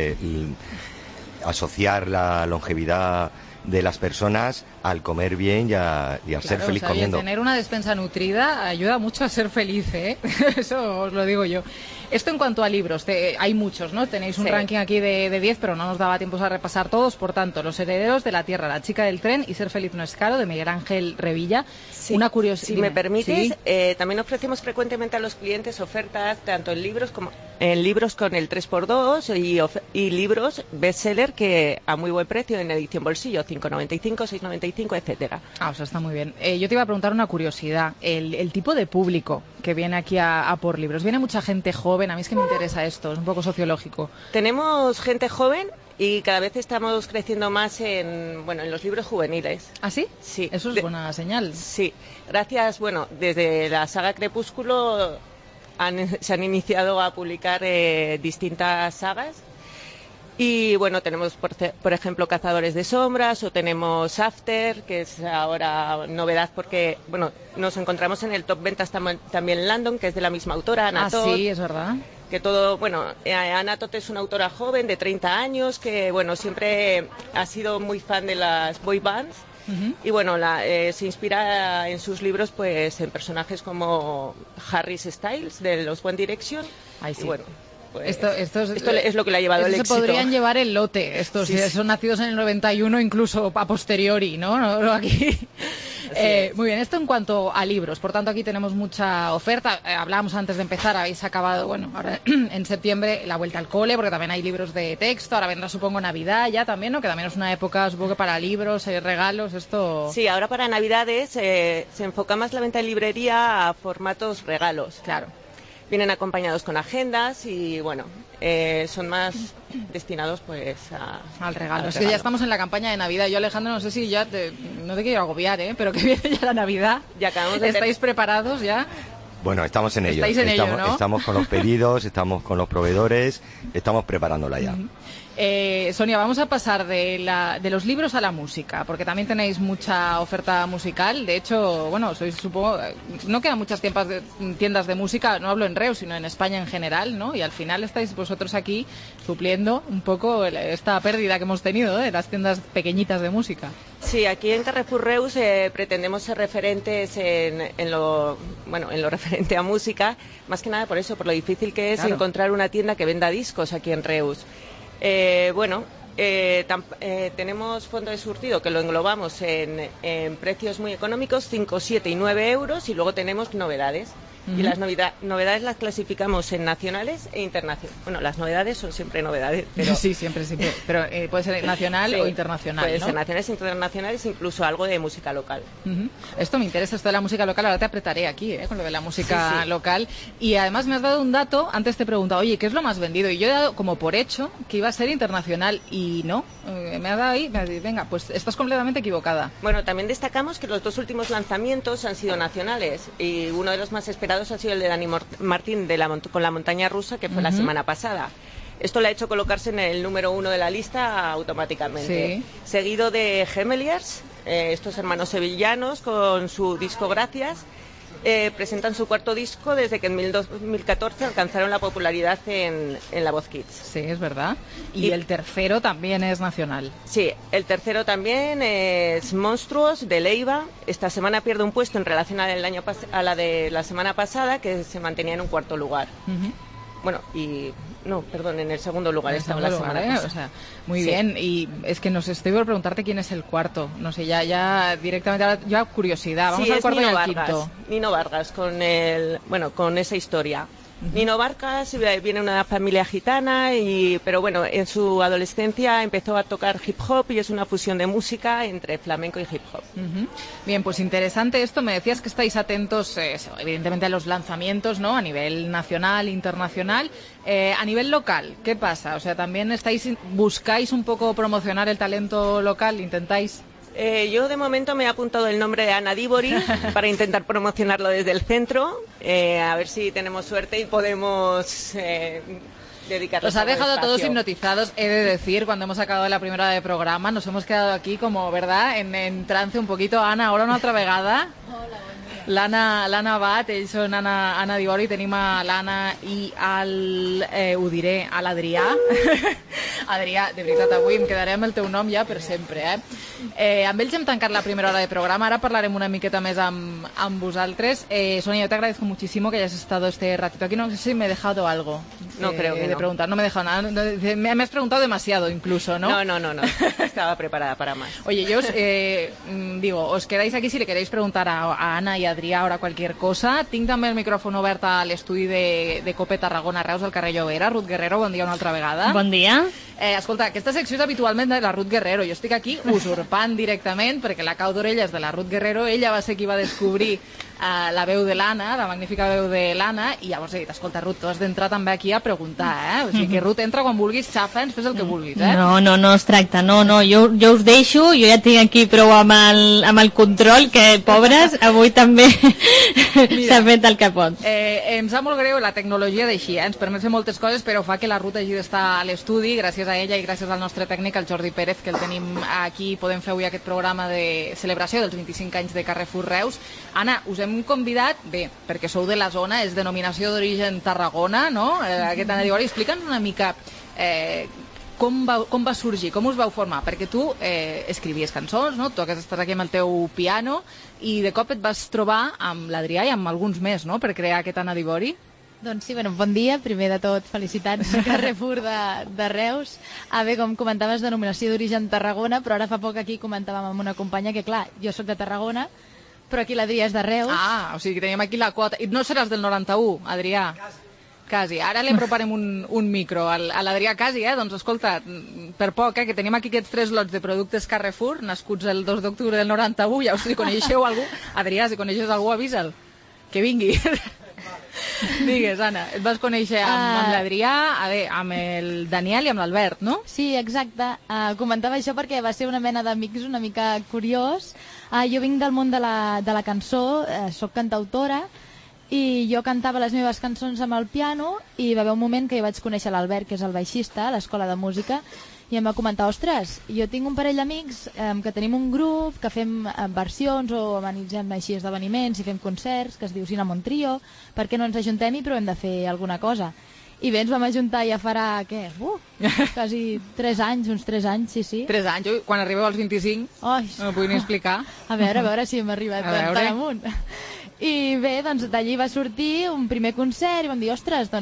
asociar la longevidad de las personas al comer bien y al ser feliz comiendo. Tener una despensa nutrida ayuda mucho a ser feliz, ¿eh? Eso os lo digo yo. Esto en cuanto a libros, hay muchos, ¿no? Tenéis un ranking aquí de 10, pero no nos daba tiempo a repasar todos. Por tanto, Los herederos de la tierra, La chica del tren y Ser feliz no es caro, de Miguel Ángel Revilla. Sí. Una curiosidad. Si me permites, también ofrecemos frecuentemente a los clientes ofertas tanto en libros como en libros con el 3x2 y libros bestseller que a muy buen precio en edición bolsillo, 5,95, 6,95, etcétera. O sea, está muy bien. Yo te iba a preguntar una curiosidad. El tipo de público que viene aquí a por libros. ¿Viene mucha gente joven? A mí es que me interesa esto, es un poco sociológico. Tenemos gente joven y cada vez estamos creciendo más en los libros juveniles. ¿Ah, sí? Sí. Eso es buena señal. Sí. Gracias, desde la saga Crepúsculo se han iniciado a publicar distintas sagas. Y tenemos, por ejemplo, Cazadores de Sombras, o tenemos After, que es ahora novedad porque, nos encontramos en el top ventas también Landon, que es de la misma autora, Anna Todd. Sí, es verdad. Que Anna Todd es una autora joven de 30 años que, siempre ha sido muy fan de las boy bands. Y se inspira en sus libros pues en personajes como Harry Styles de los One Direction. Ay, sí. Y esto es lo que le ha llevado el éxito. Se podrían llevar el lote. Estos son nacidos en el 91, incluso a posteriori, ¿no? Aquí. Muy bien, esto en cuanto a libros. Por tanto, aquí tenemos mucha oferta. Hablábamos antes de empezar, habéis acabado, ahora en septiembre la vuelta al cole, porque también hay libros de texto. Ahora vendrá, supongo, Navidad ya también, ¿no? Que también es una época, supongo que para libros, regalos, esto... Sí, ahora para Navidades se enfoca más la venta en librería a formatos regalos. Claro. Vienen acompañados con agendas y son más destinados pues al regalo. Es que ya estamos en la campaña de Navidad. Yo, Alejandro, no sé si no te quiero agobiar, pero que viene ya la Navidad. Ya acabamos de ¿Estáis preparados ya? Bueno, estamos en ello. ¿No? Estamos con los pedidos, estamos con los proveedores, estamos preparándola ya. Sonia, vamos a pasar de los libros a la música, porque también tenéis mucha oferta musical. De hecho, supongo, no quedan muchas tiendas de música, no hablo en Reus, sino en España en general, ¿no? Y al final estáis vosotros aquí supliendo un poco esta pérdida que hemos tenido de las tiendas pequeñitas de música. Sí, aquí en Carrefour Reus pretendemos ser referentes en lo referente a música, más que nada por eso, por lo difícil que es encontrar una tienda que venda discos aquí en Reus. Tenemos fondo de surtido que lo englobamos en precios muy económicos, 5, 7 y 9 euros, y luego tenemos novedades. Y las novedades las clasificamos en nacionales e internacionales. Bueno, las novedades son siempre novedades, pero... Sí, siempre. Pero puede ser nacional o internacional, puede ¿no? ser nacionales, internacionales, incluso algo de música local. Esto me interesa, esto de la música local. Ahora te apretaré aquí, con lo de la música local. Y además me has dado un dato. Antes te he preguntado, oye, ¿qué es lo más vendido? Y yo he dado como por hecho que iba a ser internacional. Y no, me ha dado ahí, me ha dicho, venga, pues estás completamente equivocada. Bueno, también destacamos que los 2 últimos lanzamientos han sido nacionales. Y uno de los más esperados ha sido el de Dani Martín con la montaña rusa, que fue la semana pasada. Esto le ha hecho colocarse en el número 1 de la lista automáticamente. Seguido de Gemeliers, estos hermanos sevillanos, con su disco Gracias. Presentan su 4º disco desde que en 2014 alcanzaron la popularidad en La Voz Kids. Sí, es verdad. Y el tercero también es nacional. Sí, el tercero también es Monstruos, de Leiva. Esta semana pierde un puesto en relación a la de la semana pasada, que se mantenía en un 4º lugar. Bueno, en el 2º lugar estaba la semana pasada. O sea, muy bien. Y es que nos estoy por preguntarte quién es el cuarto. No sé, ya directamente, ya curiosidad. Vamos al cuarto y al quinto. Nino Vargas, con esa historia. Nino Vargas viene de una familia gitana, pero bueno, en su adolescencia empezó a tocar hip hop y es una fusión de música entre flamenco y hip hop. Bien, pues interesante esto. Me decías que estáis atentos, evidentemente, a los lanzamientos, ¿no? A nivel nacional, internacional. A nivel local, ¿qué pasa? O sea, también buscáis un poco promocionar el talento local, intentáis... Yo de momento me he apuntado el nombre de Ana Dibori para intentar promocionarlo desde el centro, a ver si tenemos suerte y podemos dedicarnos. Os ha dejado todos hipnotizados, he de decir, cuando hemos acabado la primera hora de programa, nos hemos quedado aquí como, ¿verdad?, en trance un poquito. Ana, ahora una altra vegada. Hola, l'Anna Bat, ells són Anna Dibori, tenim a l'Anna i ho diré, a l'Adrià. Adrià, de veritat, avui em quedaré amb el teu nom ja per sempre, amb ells hem tancat la primera hora de programa, ara parlarem una miqueta més amb vosaltres. Sonia, yo te agradezco muchísimo que hayas estado este ratito aquí, no sé si me he dejado algo. No creo que de no. Preguntar, no me he dejado nada, me has preguntado demasiado incluso, ¿no? No, estaba preparada para más. Oye, yo os quedáis aquí si le queréis preguntar a Ana y a Adrià ahora cualquier cosa. Tinc també el micròfon obert a l'estudi de Cope Tarragona Reus al carrer Llobera. Ruth Guerrero, bon dia una altra vegada. Bon dia. Escolta, aquesta secció és habitualment de la Ruth Guerrero. Jo estic aquí usurpant directament perquè la cau d'orelles de la Ruth Guerrero, ella va ser qui va descobrir la veu de l'Anna, la magnífica veu de l'Anna, i llavors he dit, escolta, Ruth, tu has d'entrar també aquí a preguntar, O sigui que, Ruth, entra quan vulguis, xafa, ens fes el que vulguis, No es tracta, no, jo us deixo, jo ja tinc aquí prou amb el control, que, pobres, avui també s'ha fet el que pot. Em sap molt greu, la tecnologia d'així, ens permet fer moltes coses, però fa que la Ruth hagi d'estar a l'estudi, gràcies a ella i gràcies al nostre tècnic, el Jordi Pérez, que el tenim aquí, podem fer avui aquest programa de celebració dels 25 anys de Carrefour Reus. Anna, us hem convidat, bé, perquè sou de la zona, és denominació d'origen Tarragona, no? Aquest Anna Dibori, explica'ns una mica com va sorgir, com us vau formar, perquè tu escrivies cançons, no? Tu estàs aquí amb el teu piano i de cop et vas trobar amb l'Adrià i amb alguns més, no?, per crear aquest Anna Dibori. Doncs sí, bon dia, primer de tot felicitats a Carrefour de Reus. Bé, com comentaves, denominació d'origen Tarragona, però ara fa poc aquí comentàvem amb una companya que, clar, jo sóc de Tarragona, però aquí l'Adrià és de Reus. O sigui que tenim aquí la quota. I no seràs del 91, Adrià? Quasi. Ara li aproparem un micro a l'Adrià quasi, doncs escolta, per poc, que tenim aquí aquests 3 lots de productes Carrefour, nascuts el 2 d'octubre del 91, ja si coneixeu algú, Adrià, si coneixes algú, avisa'l, que vingui. Digues, Anna, et vas conèixer amb l'Adrià, amb el Daniel i amb l'Albert, no? Sí, exacte. Comentava això perquè va ser una mena d'amics una mica curiós. Jo vinc del món de la cançó, soc cantautora, i jo cantava les meves cançons amb el piano i va haver un moment que hi vaig conèixer l'Albert, que és el baixista a l'escola de música, i em va comentar, ostres, jo tinc un parell d'amics que tenim un grup, que fem versions o amenitzem així esdeveniments i fem concerts, que es diu Cinnamon Trio, per què no ens ajuntem i provem de fer alguna cosa? I bé, ens vam ajuntar ja farà, què? Quasi 3 anys, uns 3 anys, sí. 3 anys, quan arribeu als 25, no m'ho puc ni explicar. A veure si hem arribat tan amunt. I bé, doncs d'allí va sortir un primer concert i vam dir, ostres, doncs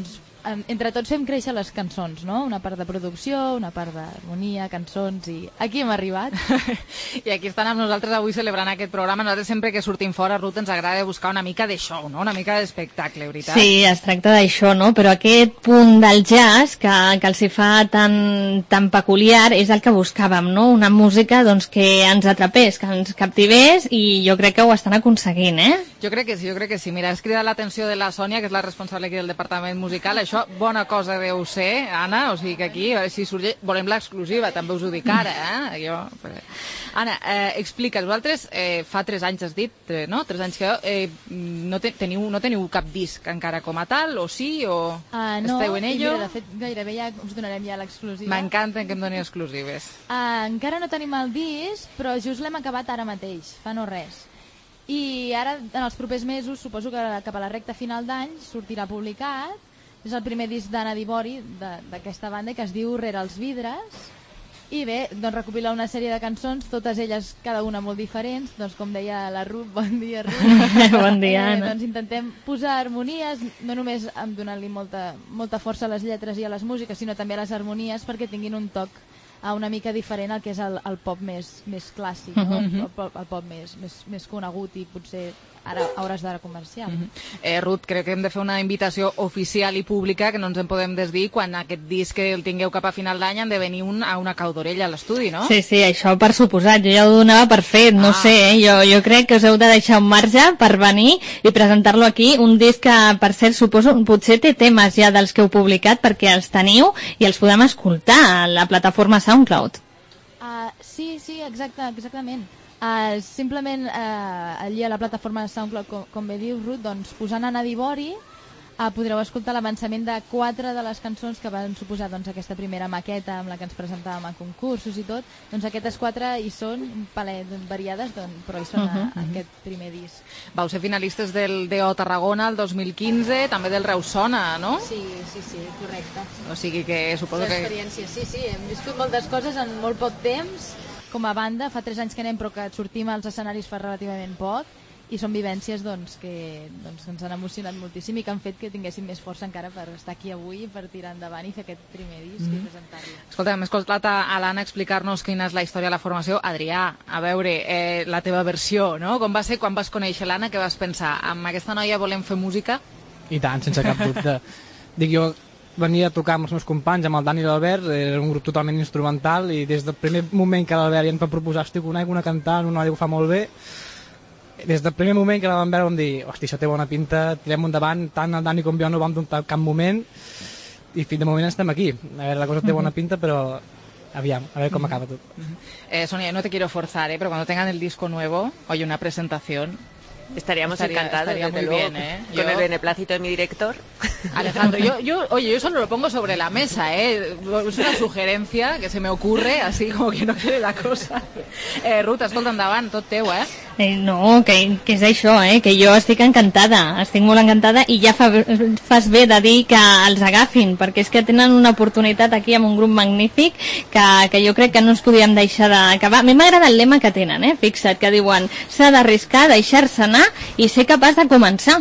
entre tots fem créixer les cançons, no? Una part de producció, una part d'harmonia, cançons, i aquí hem arribat. I aquí estan amb nosaltres avui celebrant aquest programa. Nosaltres sempre que sortim fora, Ruth, ens agrada buscar una mica de show, no? Una mica d'espectacle, veritat? Sí, es tracta d'això, no? Però aquest punt del jazz que els hi fa tan peculiar és el que buscàvem, no? Una música doncs, que ens atrapés, que ens captivés, i jo crec que ho estan aconseguint, eh? Jo crec que sí. Mira, has cridat l'atenció de la Sònia, que és la responsable aquí del departament musical. Això, bona cosa deu ser, Anna, o sigui que aquí, a veure si surt... volem l'exclusiva, també us ho dic ara, eh? Anna, explica'ns, vosaltres fa 3 anys has dit, no? 3 anys que no teniu cap disc encara com a tal, o sí, o esteu en ello? No, de fet, gairebé ja us donarem ja l'exclusiva. M'encanta que em doni exclusives. Encara no tenim el disc, però just l'hem acabat ara mateix, fa no res. I ara, en els propers mesos, suposo que cap a la recta final d'any sortirà publicat. És el primer disc d'Anna Dibori, d'aquesta banda, que es diu Rere els vidres. I bé, doncs recopila una sèrie de cançons, totes elles, cada una molt diferents. Doncs com deia la Ruth, bon dia, Ruth. Bon dia, Anna. Doncs intentem posar harmonies, no només donant-li molta força a les lletres i a les músiques, sinó també a les harmonies, perquè tinguin un toc una mica diferent al que és el pop més clàssic, no? El pop més conegut i potser ara hauràs d'ara comercial. Ruth, crec que hem de fer una invitació oficial i pública, que no ens en podem desdir, quan aquest disc el tingueu cap a final d'any han de venir a una caudorella a l'estudi, no? Sí, això per suposat, jo ja ho donava per fet, no sé, jo crec que us heu de deixar un marge per venir i presentar-lo aquí, un disc que, per cert, suposo, potser té temes ja dels que heu publicat perquè els teniu i els podem escoltar a la plataforma SoundCloud. Sí, exactament. Simplement allí a la plataforma SoundCloud, com bé dius, Ruth, doncs posant Anna Dibori podreu escoltar l'avançament de 4 de les cançons que van suposar aquesta primera maqueta amb la que ens presentàvem a concursos i tot. Doncs aquestes 4 hi són un palet variades, però hi són a aquest primer disc. Vau ser finalistes del DO Tarragona el 2015, també del Reus Sona, no? Sí, correcte. O sigui que suposo que... L'experiència, sí, hem viscut moltes coses en molt poc temps. Com a banda, fa 3 anys que anem, però que sortim als escenaris fa relativament poc, i són vivències que ens han emocionat moltíssim i que han fet que tinguéssim més força encara per estar aquí avui, per tirar endavant i fer aquest primer disc i presentar-lo. Escolta, hem escoltat a l'Anna explicar-nos quina és la història de la formació. Adrià, a veure, la teva versió, no? Com va ser quan vas conèixer l'Anna? Què vas pensar? Amb aquesta noia volem fer música? I tant, sense cap dubte. Dic, jo venia a tocar amb els meus companys, amb el Dani i l'Albert, era un grup totalment instrumental, i des del primer moment que l'Albert ja ens va proposar, hosti, conec una cantant, una noia que ho fa molt bé, des del primer moment que la vam veure vam dir, hosti, això té bona pinta, tirem endavant, tant el Dani com jo no vam dubtar cap moment, i fins de moment estem aquí. A veure, la cosa té bona pinta, però aviam, a ver cómo acaba tot. Sonia, no te quiero forzar, pero cuando tengan el disco nuevo, oye, una presentación... Estaríamos encantados, desde luego, bien, con el beneplácito de mi director. Alejandro, yo solo lo pongo sobre la mesa, es una sugerencia que se me ocurre, así como que no quede la cosa. Ruth, escolta, endavant, tot teu, No, que és això, que jo estic encantada, estic molt encantada, i ja fas bé de dir que els agafin, perquè és que tenen una oportunitat aquí amb un grup magnífic que jo crec que no ens podíem deixar d'acabar. A mi m'agrada el lema que tenen, fixa't, que diuen s'ha d'arriscar, deixar-se anar i ser capaç de començar.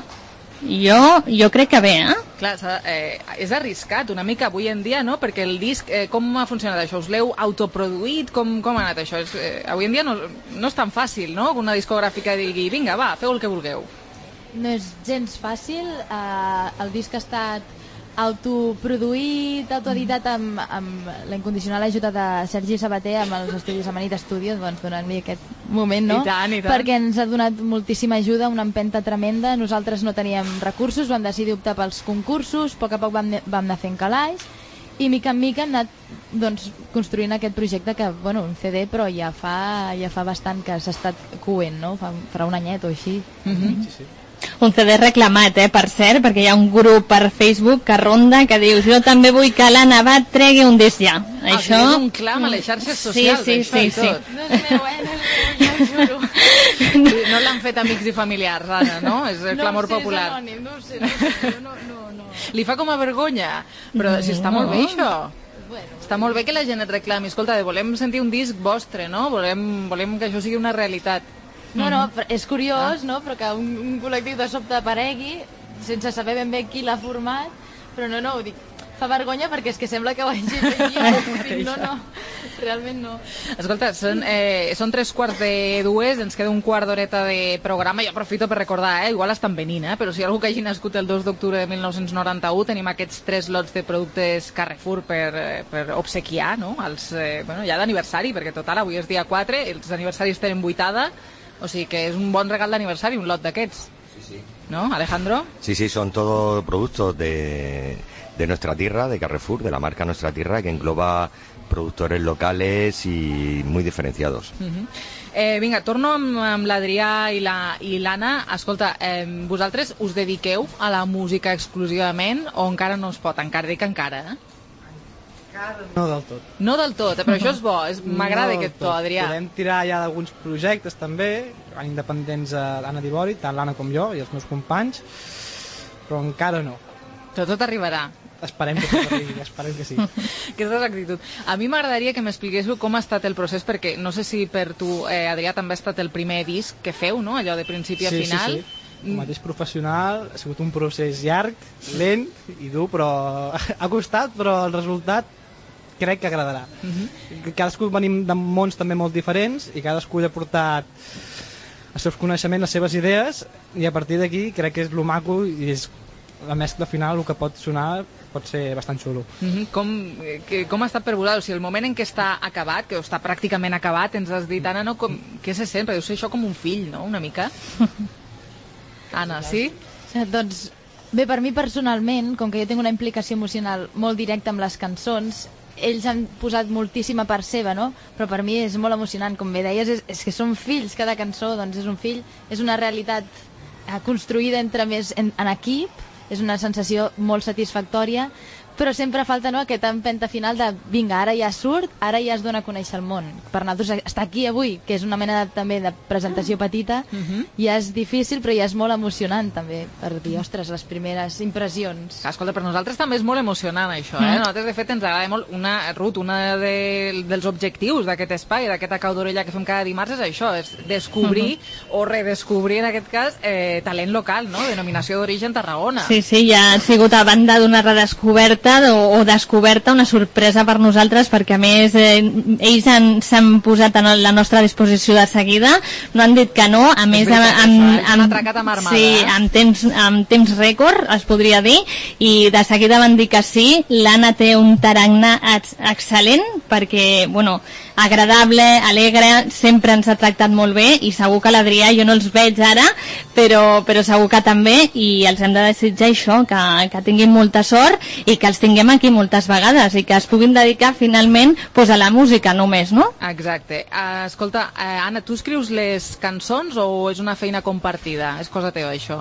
Jo crec que bé, Clar, és arriscat una mica avui en dia, no? Perquè el disc, com ha funcionat això? Us l'heu autoproduït? Com ha anat això? Avui en dia no és tan fàcil, no? Que una discogràfica digui, vinga, va, feu el que vulgueu. No és gens fàcil. El disc ha estat autoproduït, autoeditat amb la incondicional ajuda de Sergi Sabater amb els estudis Amanita Studios, doncs donant-li aquest moment, no? I tant. Perquè ens ha donat moltíssima ajuda, una empenta tremenda. Nosaltres no teníem recursos, vam decidir optar pels concursos, a poc vam anar fent calaix, i mica en mica hem anat construint aquest projecte que, un CD, però ja fa bastant que s'ha estat coent, no? Farà un anyet o així. Sí. Un CD reclamat, per cert, perquè hi ha un grup per Facebook que ronda, que diu, jo també vull que l'Anna Abad tregui un disc ja. Això és un clam a les xarxes socials, sí. No és meu, jo ho juro. No l'han fet amics i familiars, Anna, no? És el clamor popular. No, és anònim, no ho sé, no. Li fa com a vergonya, però si està molt bé això. Està molt bé que la gent et reclami. Escolta, volem sentir un disc vostre, no? Volem que això sigui una realitat. No, és curiós, no? Però que un col·lectiu de sobte aparegui sense saber ben bé qui l'ha format, Però no, ho dic, fa vergonya perquè és que sembla que ho hagi fet jo. No, realment no. Escolta, són 3:15, ens queda un quart d'horeta de programa. Jo aprofito per recordar, igual estan venint, però si hi ha algú que hagi nascut el 2 d'octubre de 1991, tenim aquests 3 lots de productes Carrefour per obsequiar, no? Ja d'aniversari, perquè total, avui és dia 4, els aniversaris tenen buitada, o sigui que és un bon regal d'aniversari, un lot d'aquests. Sí. ¿No, Alejandro? Sí, son todos productos de nuestra tierra, de Carrefour, de la marca Nuestra Tierra, que engloba productores locales y muy diferenciados. Vinga, torno amb l'Adrià i l'Anna. Escolta, vosaltres us dediqueu a la música exclusivament o encara no es pot? Encara dic encara, No del tot. No del tot, però això és bo, m'agrada aquest to, Adrià. Podem tirar ja d'alguns projectes també, independents d'Anna Dibori, tant l'Anna com jo i els meus companys, però encara no. Però tot arribarà. Esperem que tot arribi, esperem que sí. Aquesta és l'actitud. A mi m'agradaria que m'expliquéssiu com ha estat el procés, perquè no sé si per tu, Adrià, també ha estat el primer disc que feu, no? Allò de principi a final. Sí. El mateix professional, ha sigut un procés llarg, lent i dur, però ha costat, però el resultat crec que agradarà. Cadascú venim de mons també molt diferents i cadascú ha portat els seus coneixements, les seves idees, i a partir d'aquí crec que és lo maco i és la mescla final, el que pot sonar pot ser bastant xulo. Com ha estat per vosaltres? O sigui, el moment en què està acabat, que està pràcticament acabat, ens has dit, Anna, no, què se sent? Deu ser això com un fill, no?, una mica. Anna, sí? Doncs bé, per mi personalment, com que jo tinc una implicació emocional molt directa amb les cançons, ells han posat moltíssima part seva, no? Però per mi és molt emocionant, com bé deies, és que són fills, cada cançó, doncs és un fill, és una realitat construïda entre més en equip, és una sensació molt satisfactòria, però sempre falta, no, aquesta empenta final de vinga, ara ja surt, ara ja es dona a conèixer el món. Per nosaltres estar aquí avui, que és una mena també de presentació petita, ja és difícil, però ja és molt emocionant també, per dir, ostres, les primeres impressions. Escolta, per nosaltres també és molt emocionant això, Nosaltres, de fet, ens agrada molt, Ruth, dels objectius d'aquest espai, d'aquesta cau d'orella que fem cada dimarts és això, és descobrir o redescobrir, en aquest cas, talent local, no?, denominació d'origen Tarragona. Sí, ja ha sigut a banda d'una redescoberta o descoberta, una sorpresa per nosaltres, perquè a més ells s'han posat a la nostra disposició de seguida, no han dit que no, a més han atracat amb armada. Sí, amb temps rècord es podria dir, i de seguida van dir que sí. L'Anna té un tarannà excel·lent, perquè, bueno, agradable, alegre, sempre ens ha tractat molt bé, i segur que l'Adrià, jo no els veig ara, però segur que també, i els hem de desitjar això, que tinguin molta sort i que els tinguem aquí moltes vegades i que es puguin dedicar finalment a la música només, no? Exacte. Escolta, Anna, tu escrius les cançons o és una feina compartida? És cosa teva, això?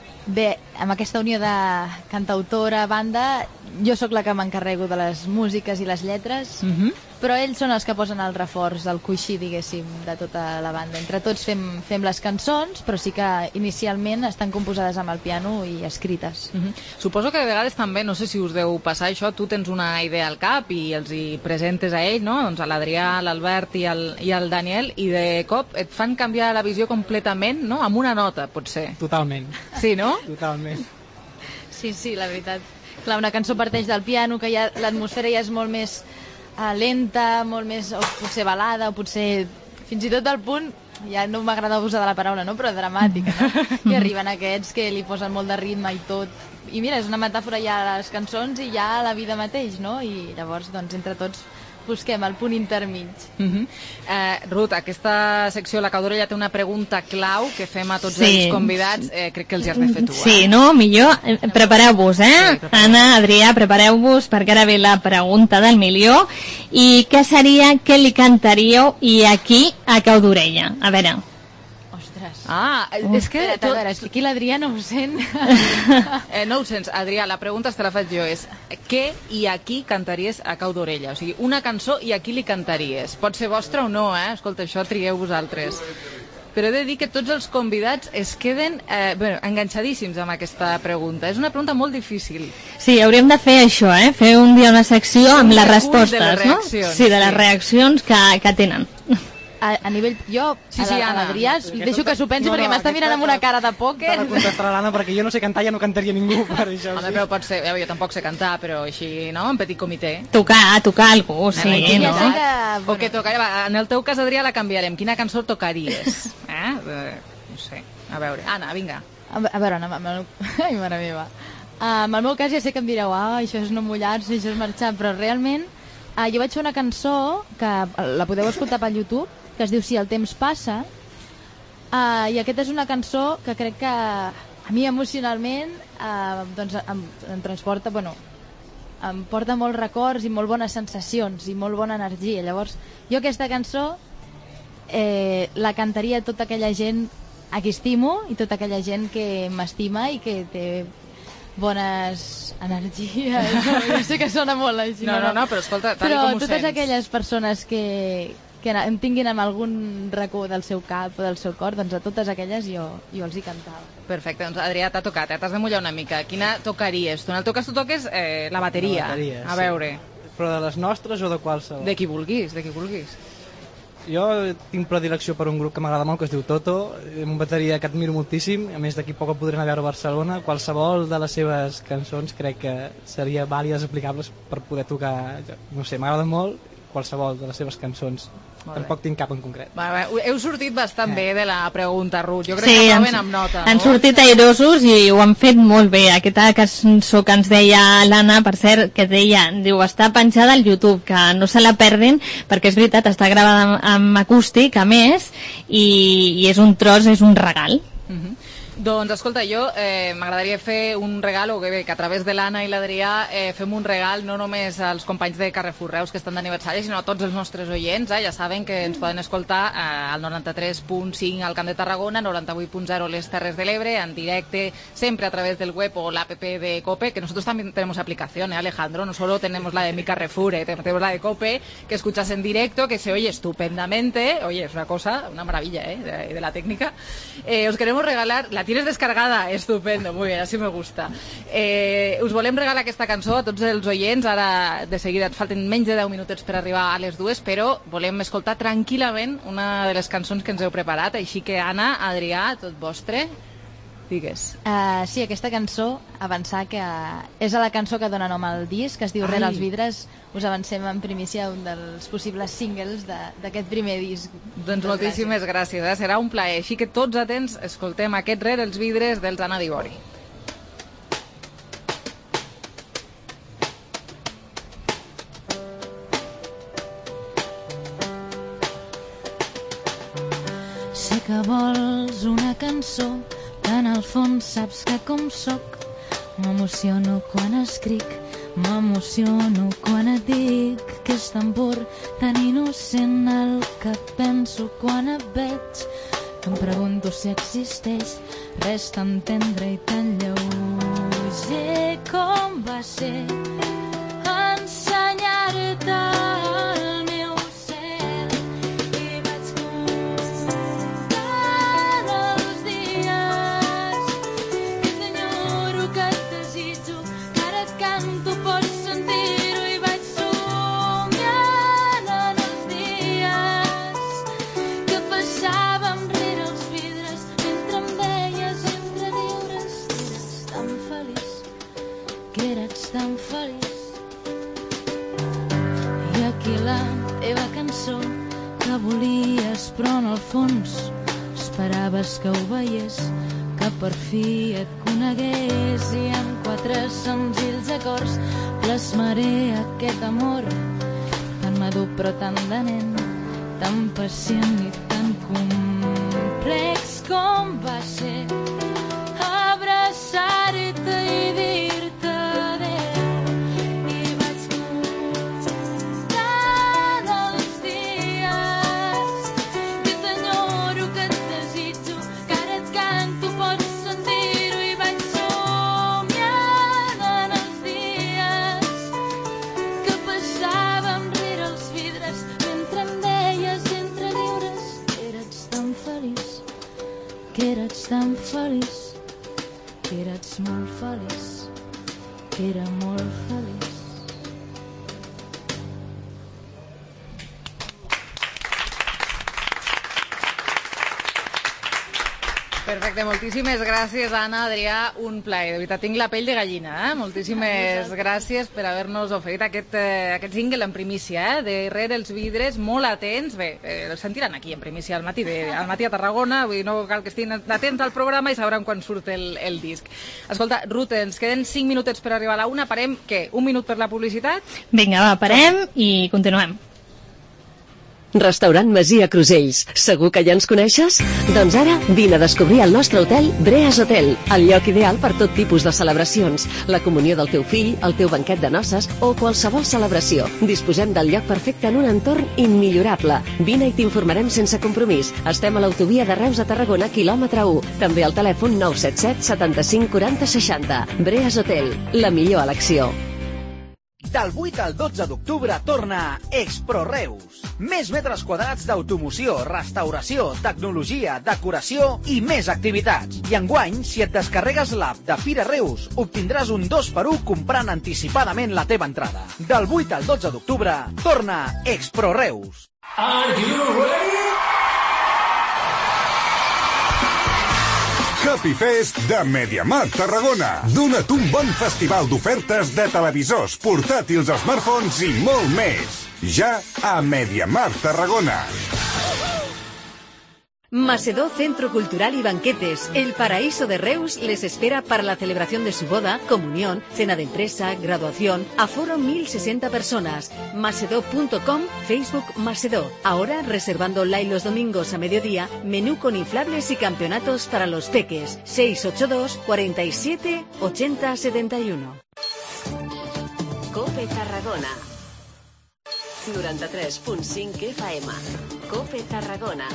Bé, amb aquesta unió de cantautora, banda, jo sóc la que m'encarrego de les músiques i les lletres, però ells són els que posen el reforç, el coixí, diguéssim, de tota la banda. Entre tots fem les cançons, però sí que inicialment estan composades amb el piano i escrites. Suposo que de vegades també, no sé si us deu passar això, tu tens una idea al cap i els hi presentes a ell, no? Doncs a l'Adrià, l'Albert i el Daniel, i de cop et fan canviar la visió completament, no? Amb una nota, potser. Totalment. Sí, no? Totalment. Sí, la veritat. Clar, una cançó parteix del piano, que ja l'atmosfera ja és molt més lenta, molt més, o potser balada, o potser fins i tot al punt, ja no m'agrada usar de la paraula, no? Però dramàtica, no? I arriben aquests que li posen molt de ritme i tot. I mira, és una metàfora ja a les cançons i ja a la vida mateix, no? I llavors, doncs, entre tots busquem el punt intermig. Ruth, aquesta secció, la cau d'orella, té una pregunta clau que fem a tots els convidats. Crec que els hi has de fer tu. Sí, no? Millor prepareu-vos, Anna, Adrià, prepareu-vos, perquè ara ve la pregunta del milió. I què seria, què li cantaríeu i aquí a cau d'orella? A veure... és que... A veure, és que aquí l'Adrià no ho sent. No ho sents, Adrià, la pregunta te la faig jo, és què i a qui cantaries a cau d'orella? O sigui, una cançó i a qui li cantaries? Pot ser vostra o no, Escolta, això trieu vosaltres. Però he de dir que tots els convidats es queden enganxadíssims amb aquesta pregunta. És una pregunta molt difícil. Sí, hauríem de fer això, fer un dia una secció amb les respostes, no? Sí, de les reaccions que tenen. a nivell... Jo, a l'Adrià, deixo que s'ho pensi perquè m'està mirant amb una cara de pòquer. T'ha de contestar l'Anna perquè jo no sé cantar, ja no cantaria ningú per això. Home, però pot ser... Jo tampoc sé cantar, però així, no? En petit comitè. Tocar algú, sí. O que tocaria... En el teu cas, Adrià, la canviarem. Quina cançó tocaries? No sé. A veure, Anna, vinga. A veure, Anna, ai, mare meva. En el meu cas ja sé que em direu, això és no mullar-se, això és marxar, però realment jo vaig fer una cançó que la podeu escoltar pel YouTube, que es diu Si el temps passa, i aquesta és una cançó que crec que a mi emocionalment doncs em transporta, em porta molts records i molt bones sensacions i molt bona energia. Llavors, jo aquesta cançó la cantaria a tota aquella gent a qui estimo i tota aquella gent que m'estima i que té bones energies. Jo sé que sona molt així. No, però escolta, tal però com ho totes sents. Aquelles persones que em tinguin en algun racó del seu cap o del seu cor, doncs a totes aquelles jo els hi cantava. Perfecte, doncs Adrià, t'ha tocat, t'has de mullar una mica. Quina tocaries? Tu en el teu cas tu toques la bateria. A veure. Però de les nostres o de qualsevol? De qui vulguis. Jo tinc predilecció per un grup que m'agrada molt, que es diu Toto, una bateria que admiro moltíssim, a més d'aquí poc el podré anar a veure a Barcelona. Qualsevol de les seves cançons crec que seria vàlides, aplicables per poder tocar, no sé, m'agrada molt qualsevol de les seves cançons. Tampoc tinc cap en concret. Heu sortit bastant bé de la pregunta, Ruth. Jo crec que acaben amb nota. Han sortit airosos i ho han fet molt bé. Aquesta cançó que ens deia l'Anna, per cert, que diu, està penjada al YouTube, que no se la perdin, perquè és veritat, està gravada amb acústic, a més, i és un tros, és un regal. Doncs escolta, jo m'agradaria fer un regal, o bé, que a través de l'Anna i l'Adrià fem un regal no només als companys de Carrefour Reus que estan d'aniversari, sinó a tots els nostres oients. Ja saben que ens poden escoltar al 93.5 al Camp de Tarragona, 98.0 les Terres de l'Ebre, en directe, sempre a través del web o l'app de COPE, que nosotros también tenemos aplicación, Alejandro, no solo tenemos la de mi Carrefour, tenemos la de COPE, que escuchas en directo, que se oye estupendamente, oye, es una cosa, una maravilla, de la técnica. Os queremos regalar, la tienes descargada, estupendo, muy bien, así me gusta. Us volem regalar aquesta cançó a tots els oients, ara de seguida et falten menys de 10 minutets per arribar a les 2, però volem escoltar tranquil·lament una de les cançons que ens heu preparat, així que Anna, Adrià, tot vostre, digues. Sí, aquesta cançó, avançar que és la cançó que dona nom al disc, que es diu Rere els vidres. Us avancem en primícia un dels possibles singles d'aquest primer disc. Doncs moltíssimes gràcies, serà un plaer. Així que tots atents, escoltem aquest Rere els vidres dels Anna Dibori. Sé que vols una cançó, que en el fons saps que com soc m'emociono quan escric, m'emociono quan et dic que és tan pur, tan innocent el que penso quan et veig, que em pregunto si existeix res tan tendre i tan lleuger com va ser ensenyar-te el meu cel i vaig comptant els dies que t'enyoro, que et desitjo, que ara et canto, pots sentir-ho i vaig somiant en els dies que passàvem rere els vidres mentre em deies entre riures que eres tan feliç. I aquí la teva cançó que volies, però en el fons esperaves que ho veiés, que per fi et conegués i en 4 senzills acords plasmaré aquest amor tan madur però tan de nen, tan pacient i tan complex com va ser abraçar-te i dir-te adéu. I vaig comptant els dies que t'enyoro, que et desitjo, que ara et canto, pots sentir-ho i vaig somiant en els dies que passàvem rere els vidres mentre em deies entre riures que eres tan feliç, que eres tan feliç, que eres molt feliç, que era molt feliç. Perfecte, moltíssimes gràcies, Anna, Adrià, un plaer. De veritat, tinc la pell de gallina, Moltíssimes gràcies per haver-nos oferit aquest single en primícia, de Rere els vidres, molt atents. Bé, el sentiran aquí en primícia al matí a Tarragona, vull dir, no cal que estiguin atents al programa i sabran quan surt el disc. Escolta, Ruth, ens queden 5 minutets per arribar a la 1, parem, què? Un minut per la publicitat? Vinga, va, parem i continuem. Restaurant Masia Crusells. Segur que ja ens coneixes? Doncs ara vine a descobrir el nostre hotel Breas Hotel, el lloc ideal per tot tipus de celebracions, la comunió del teu fill, el teu banquet de noces o qualsevol celebració. Disposem del lloc perfecte en un entorn immillorable. Vine i t'informarem sense compromís. Estem a l'autovia de Reus a Tarragona, quilòmetre 1. També al telèfon 977 75 40 60. Breas Hotel, la millor elecció. Del 8 al 12 d'octubre torna Expro Reus. Més metres quadrats d'automoció, restauració, tecnologia, decoració i més activitats. I enguany, si et descarregues l'app de Fira Reus, obtindràs un 2x1 comprant anticipadament la teva entrada. Del 8 al 12 d'octubre torna Expro Reus. Are you ready? Happy Fest de MediaMarkt Tarragona. Dona't un bon festival d'ofertes de televisors, portàtils, smartphones i molt més. Ja a MediaMarkt Tarragona. Macedó Centro Cultural y Banquetes, el paraíso de Reus, les espera para la celebración de su boda, comunión, cena de empresa, graduación, aforo 1060 personas. Macedó.com, Facebook Macedó. Ahora reservando online los domingos a mediodía, menú con inflables y campeonatos para los peques. 682 47 80 71. COPE Tarragona. 93.5 FM. COPE Tarragona.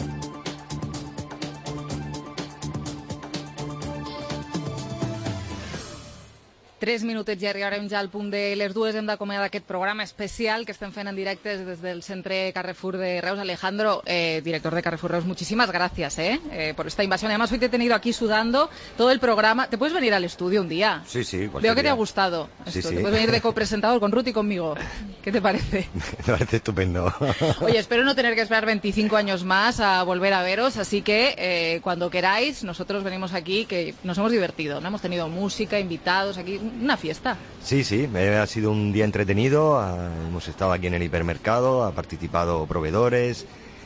3 minutets i arribarem ja al punt de les 2. Hem d'acomiadar aquest programa especial que estem fent en directe desde el Centre Carrefour de Reus. Alejandro, director de Carrefour Reus, muchísimas gracias por esta invasión. Además, hoy te he tenido aquí sudando todo el programa. ¿Te puedes venir al estudio un día? Sí, sí. Veo que te ha gustado. Sí, sí. Te puedes venir de copresentador con Ruth y conmigo. ¿Qué te parece? Me parece estupendo. Oye, espero no tener que esperar 25 años más a volver a veros, así que cuando queráis, nosotros venimos aquí, que nos hemos divertido, ¿no? Hemos tenido música, invitados, aquí una fiesta. Sí, sí, ha sido un día entretenido, hemos estado aquí en el hipermercado, ha participado proveedores,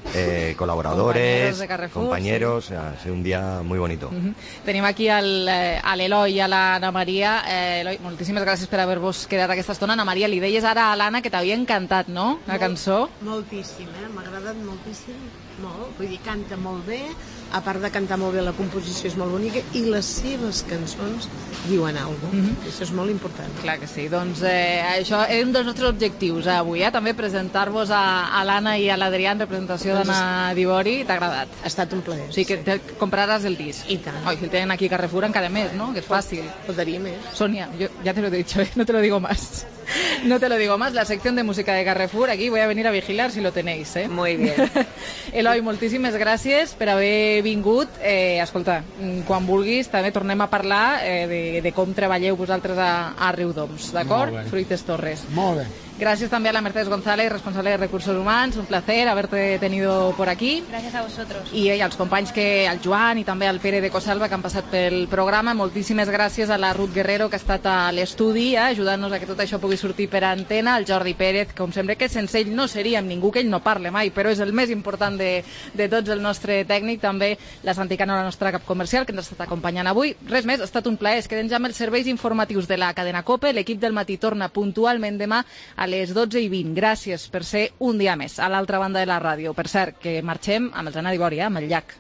colaboradores, compañeros, sí. Ha sido un dia muy bonito. Tenim aquí a l'Eloi i a l'Anna Maria. Eloi, moltíssimes gràcies per haver-vos quedat aquesta estona. Anna Maria, li deies ara a l'Anna que t'havia encantat, no?, la cançó. Moltíssim, m'ha agradat moltíssim, molt, vull dir, canta molt bé, a part de cantar molt bé, la composició és molt bonica i les seves cançons diuen alguna cosa. Això és molt important. Clar que sí. Doncs això és un dels nostres objectius avui, també presentar-vos a l'Anna i a l'Adrià en representació d'Anna Dibori. T'ha agradat? Ha estat un plaer. O sigui que compraràs el disc. I tant. Si el tenen aquí a Carrefour encara més, ¿no? Que és fàcil. Faltaria més. Sonia, yo ya te lo he dicho, no te lo digo más. No te lo digo más, la sección de música de Carrefour, aquí voy a venir a vigilar si lo tenéis, Muy bien. Eloi, moltíssimes gràcies per haver vingut. Escolta, quan vulguis també tornem a parlar de com treballeu vosaltres a Riudoms, d'acord? Fruites Torres. Molt bé. Gracias también a la Mercedes González, responsable de Recursos Humans, un placer haberte tenido por aquí. Gracias a vosotros. I als companys al Joan i també al Pere de Cosalva que han passat pel programa. Moltíssimes gràcies a la Ruth Guerrero que ha estat a l'estudi ajudant-nos a que tot això pugui sortir per antena, al Jordi Pérez, com sempre, que sense ell no seríem ningú, que ell no parla mai, però és el més important de tots, el nostre tècnic, també la Santi Cano, la nostra cap comercial, que ens ha estat acompanyant avui. Res més, ha estat un plaer. Es queden ja amb els serveis informatius de la cadena COPE. L'equip del matí torna puntualment demà a les 12:20. Gràcies per ser un dia més a l'altra banda de la ràdio. Per cert, que marxem amb els Anna Dibori, amb el llac.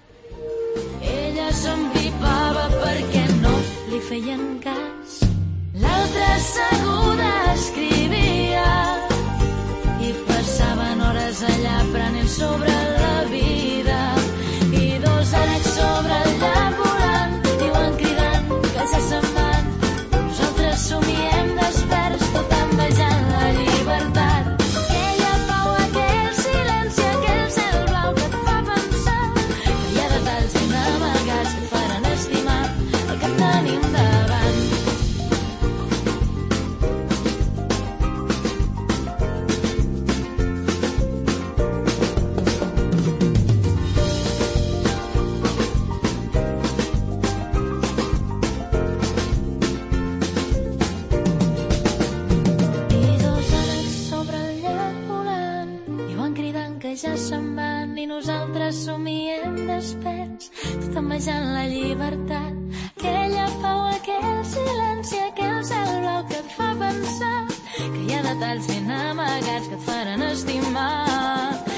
Ella s'empipava perquè no li feien cas. L'altra asseguda escrivia i passaven hores allà prenent sobre la vida. I dos ànecs sobre el llac volant diuen cridant que ja se'n van. Nosaltres somiem desperts tot envejant la llibertat. Aquella pau, aquell silenci, aquell cel blau que et fa pensar que hi ha detalls inamagats que et faran estimar el que tenim davant. nosaltres somiem desperts, tambejant la llibertat. Aquella pau, aquell silenci, aquell cel blau que et fa pensar que hi ha detalls ben amagats que et faran estimar.